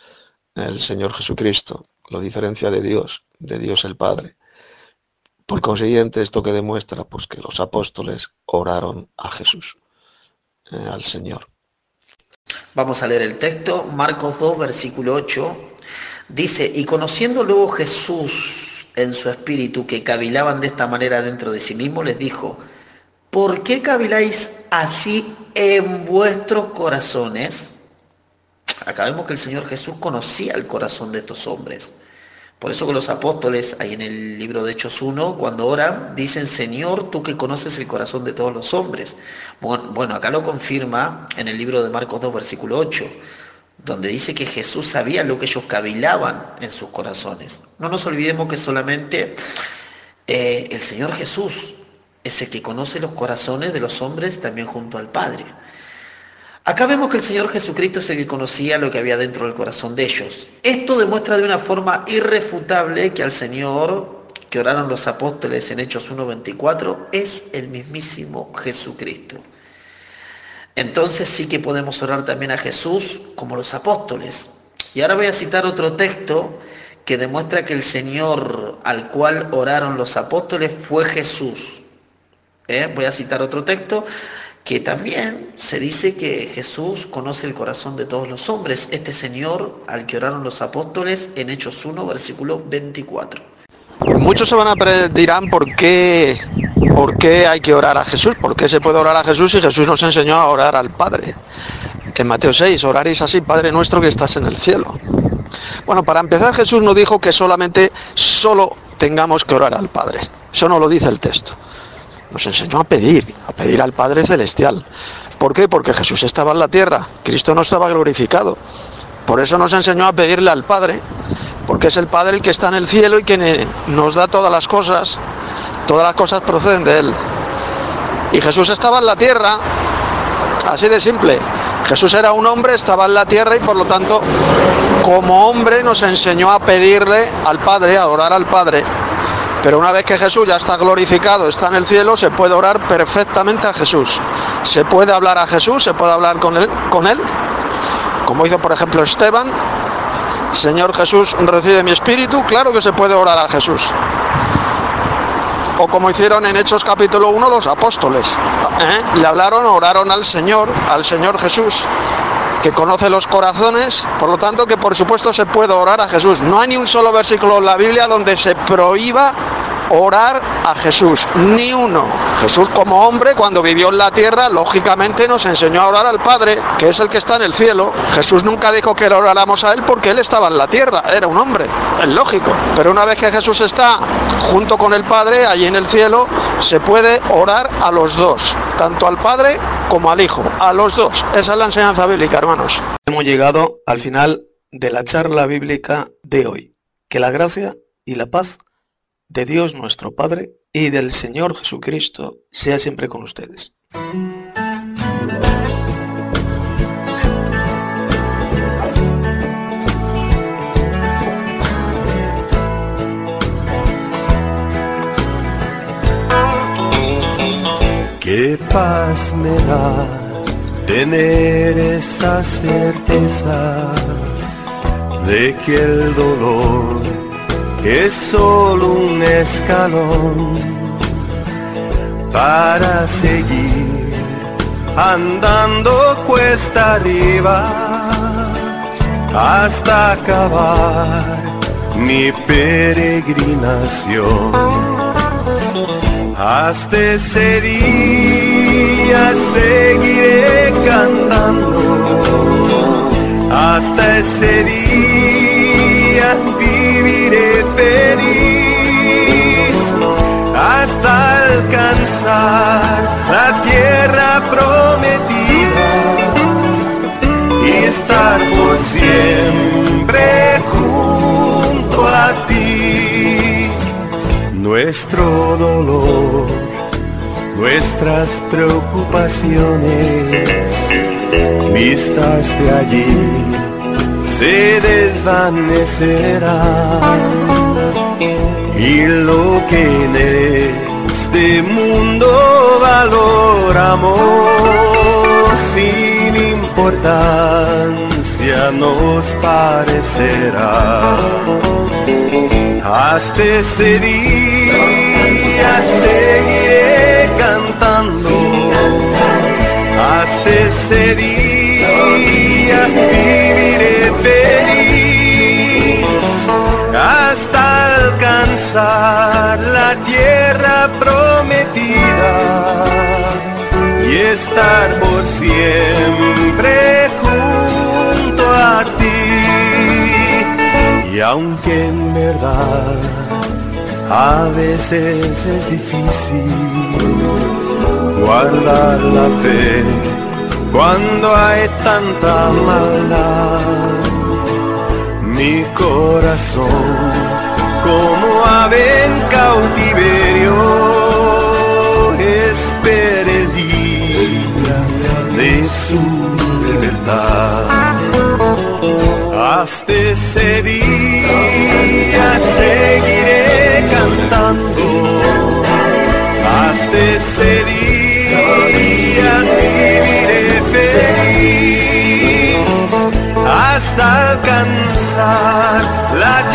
El Señor Jesucristo lo diferencia de Dios el Padre. Por consiguiente, esto que demuestra pues que los apóstoles oraron a Jesús, al Señor. Vamos a leer el texto, Marcos 2, versículo 8. Dice, y conociendo luego Jesús en su espíritu que cavilaban de esta manera dentro de sí mismo, les dijo, ¿por qué caviláis así en vuestros corazones? Acá vemos que el Señor Jesús conocía el corazón de estos hombres. Por eso que los apóstoles, ahí en el libro de Hechos 1, cuando oran, dicen, Señor, tú que conoces el corazón de todos los hombres. Bueno, acá lo confirma en el libro de Marcos 2, versículo 8, donde dice que Jesús sabía lo que ellos cavilaban en sus corazones. No nos olvidemos que solamente el Señor Jesús es el que conoce los corazones de los hombres también junto al Padre. Acá vemos que el Señor Jesucristo es el que conocía lo que había dentro del corazón de ellos. Esto demuestra de una forma irrefutable que al Señor que oraron los apóstoles en Hechos 1:24 es el mismísimo Jesucristo. Entonces sí que podemos orar también a Jesús como los apóstoles. Y ahora voy a citar otro texto que demuestra que el Señor al cual oraron los apóstoles fue Jesús. Voy a citar otro texto que también se dice que Jesús conoce el corazón de todos los hombres. Este Señor al que oraron los apóstoles en Hechos 1, versículo 24. Muchos dirán ¿por qué hay que orar a Jesús? ¿Por qué se puede orar a Jesús si Jesús nos enseñó a orar al Padre? En Mateo 6, oraréis así, Padre nuestro que estás en el cielo. Bueno, para empezar, Jesús no dijo que solo tengamos que orar al Padre. Eso no lo dice el texto. Nos enseñó a pedir al Padre Celestial. ¿Por qué? Porque Jesús estaba en la tierra, Cristo no estaba glorificado. Por eso nos enseñó a pedirle al Padre, porque es el Padre el que está en el cielo y que nos da todas las cosas proceden de Él. Y Jesús estaba en la tierra, así de simple. Jesús era un hombre, estaba en la tierra y por lo tanto, como hombre nos enseñó a pedirle al Padre, a orar al Padre. Pero una vez que Jesús ya está glorificado, está en el cielo, se puede orar perfectamente a Jesús. Se puede hablar a Jesús, se puede hablar con él, como hizo por ejemplo Esteban. Señor Jesús, recibe mi espíritu. Claro que se puede orar a Jesús. O como hicieron en Hechos capítulo 1 los apóstoles. Le oraron al Señor Jesús, que conoce los corazones, por lo tanto que por supuesto se puede orar a Jesús. No hay ni un solo versículo en la Biblia donde se prohíba orar a Jesús, ni uno. Jesús como hombre, cuando vivió en la tierra, lógicamente nos enseñó a orar al Padre, que es el que está en el cielo. Jesús nunca dijo que le oráramos a Él porque Él estaba en la tierra, era un hombre, es lógico. Pero una vez que Jesús está junto con el Padre, allí en el cielo, se puede orar a los dos, tanto al Padre como al Hijo, a los dos. Esa es la enseñanza bíblica, hermanos. Hemos llegado al final de la charla bíblica de hoy. Que la gracia y la paz de Dios nuestro Padre y del Señor Jesucristo sea siempre con ustedes. Qué paz me da tener esa certeza de que el dolor es solo un escalón para seguir andando cuesta arriba hasta acabar mi peregrinación. Hasta ese día seguiré cantando, hasta ese día viviré feliz, hasta alcanzar la tierra prometida y estar por siempre junto a ti. nuestro dolor, nuestras preocupaciones, vistas de allí, se desvanecerán. Y lo que en este mundo valoramos sin importancia nos parecerá. Hasta ese día seguiré cantando, hasta ese día viviré feliz, hasta alcanzar la tierra prometida y estar por siempre junto a ti. Y aunque en verdad a veces es difícil guardar la fe cuando hay tanta maldad, mi corazón como ave en cautiverio espera el día de su libertad. Hasta ese día seguiré cantando, hasta ese día viviré feliz, hasta alcanzar la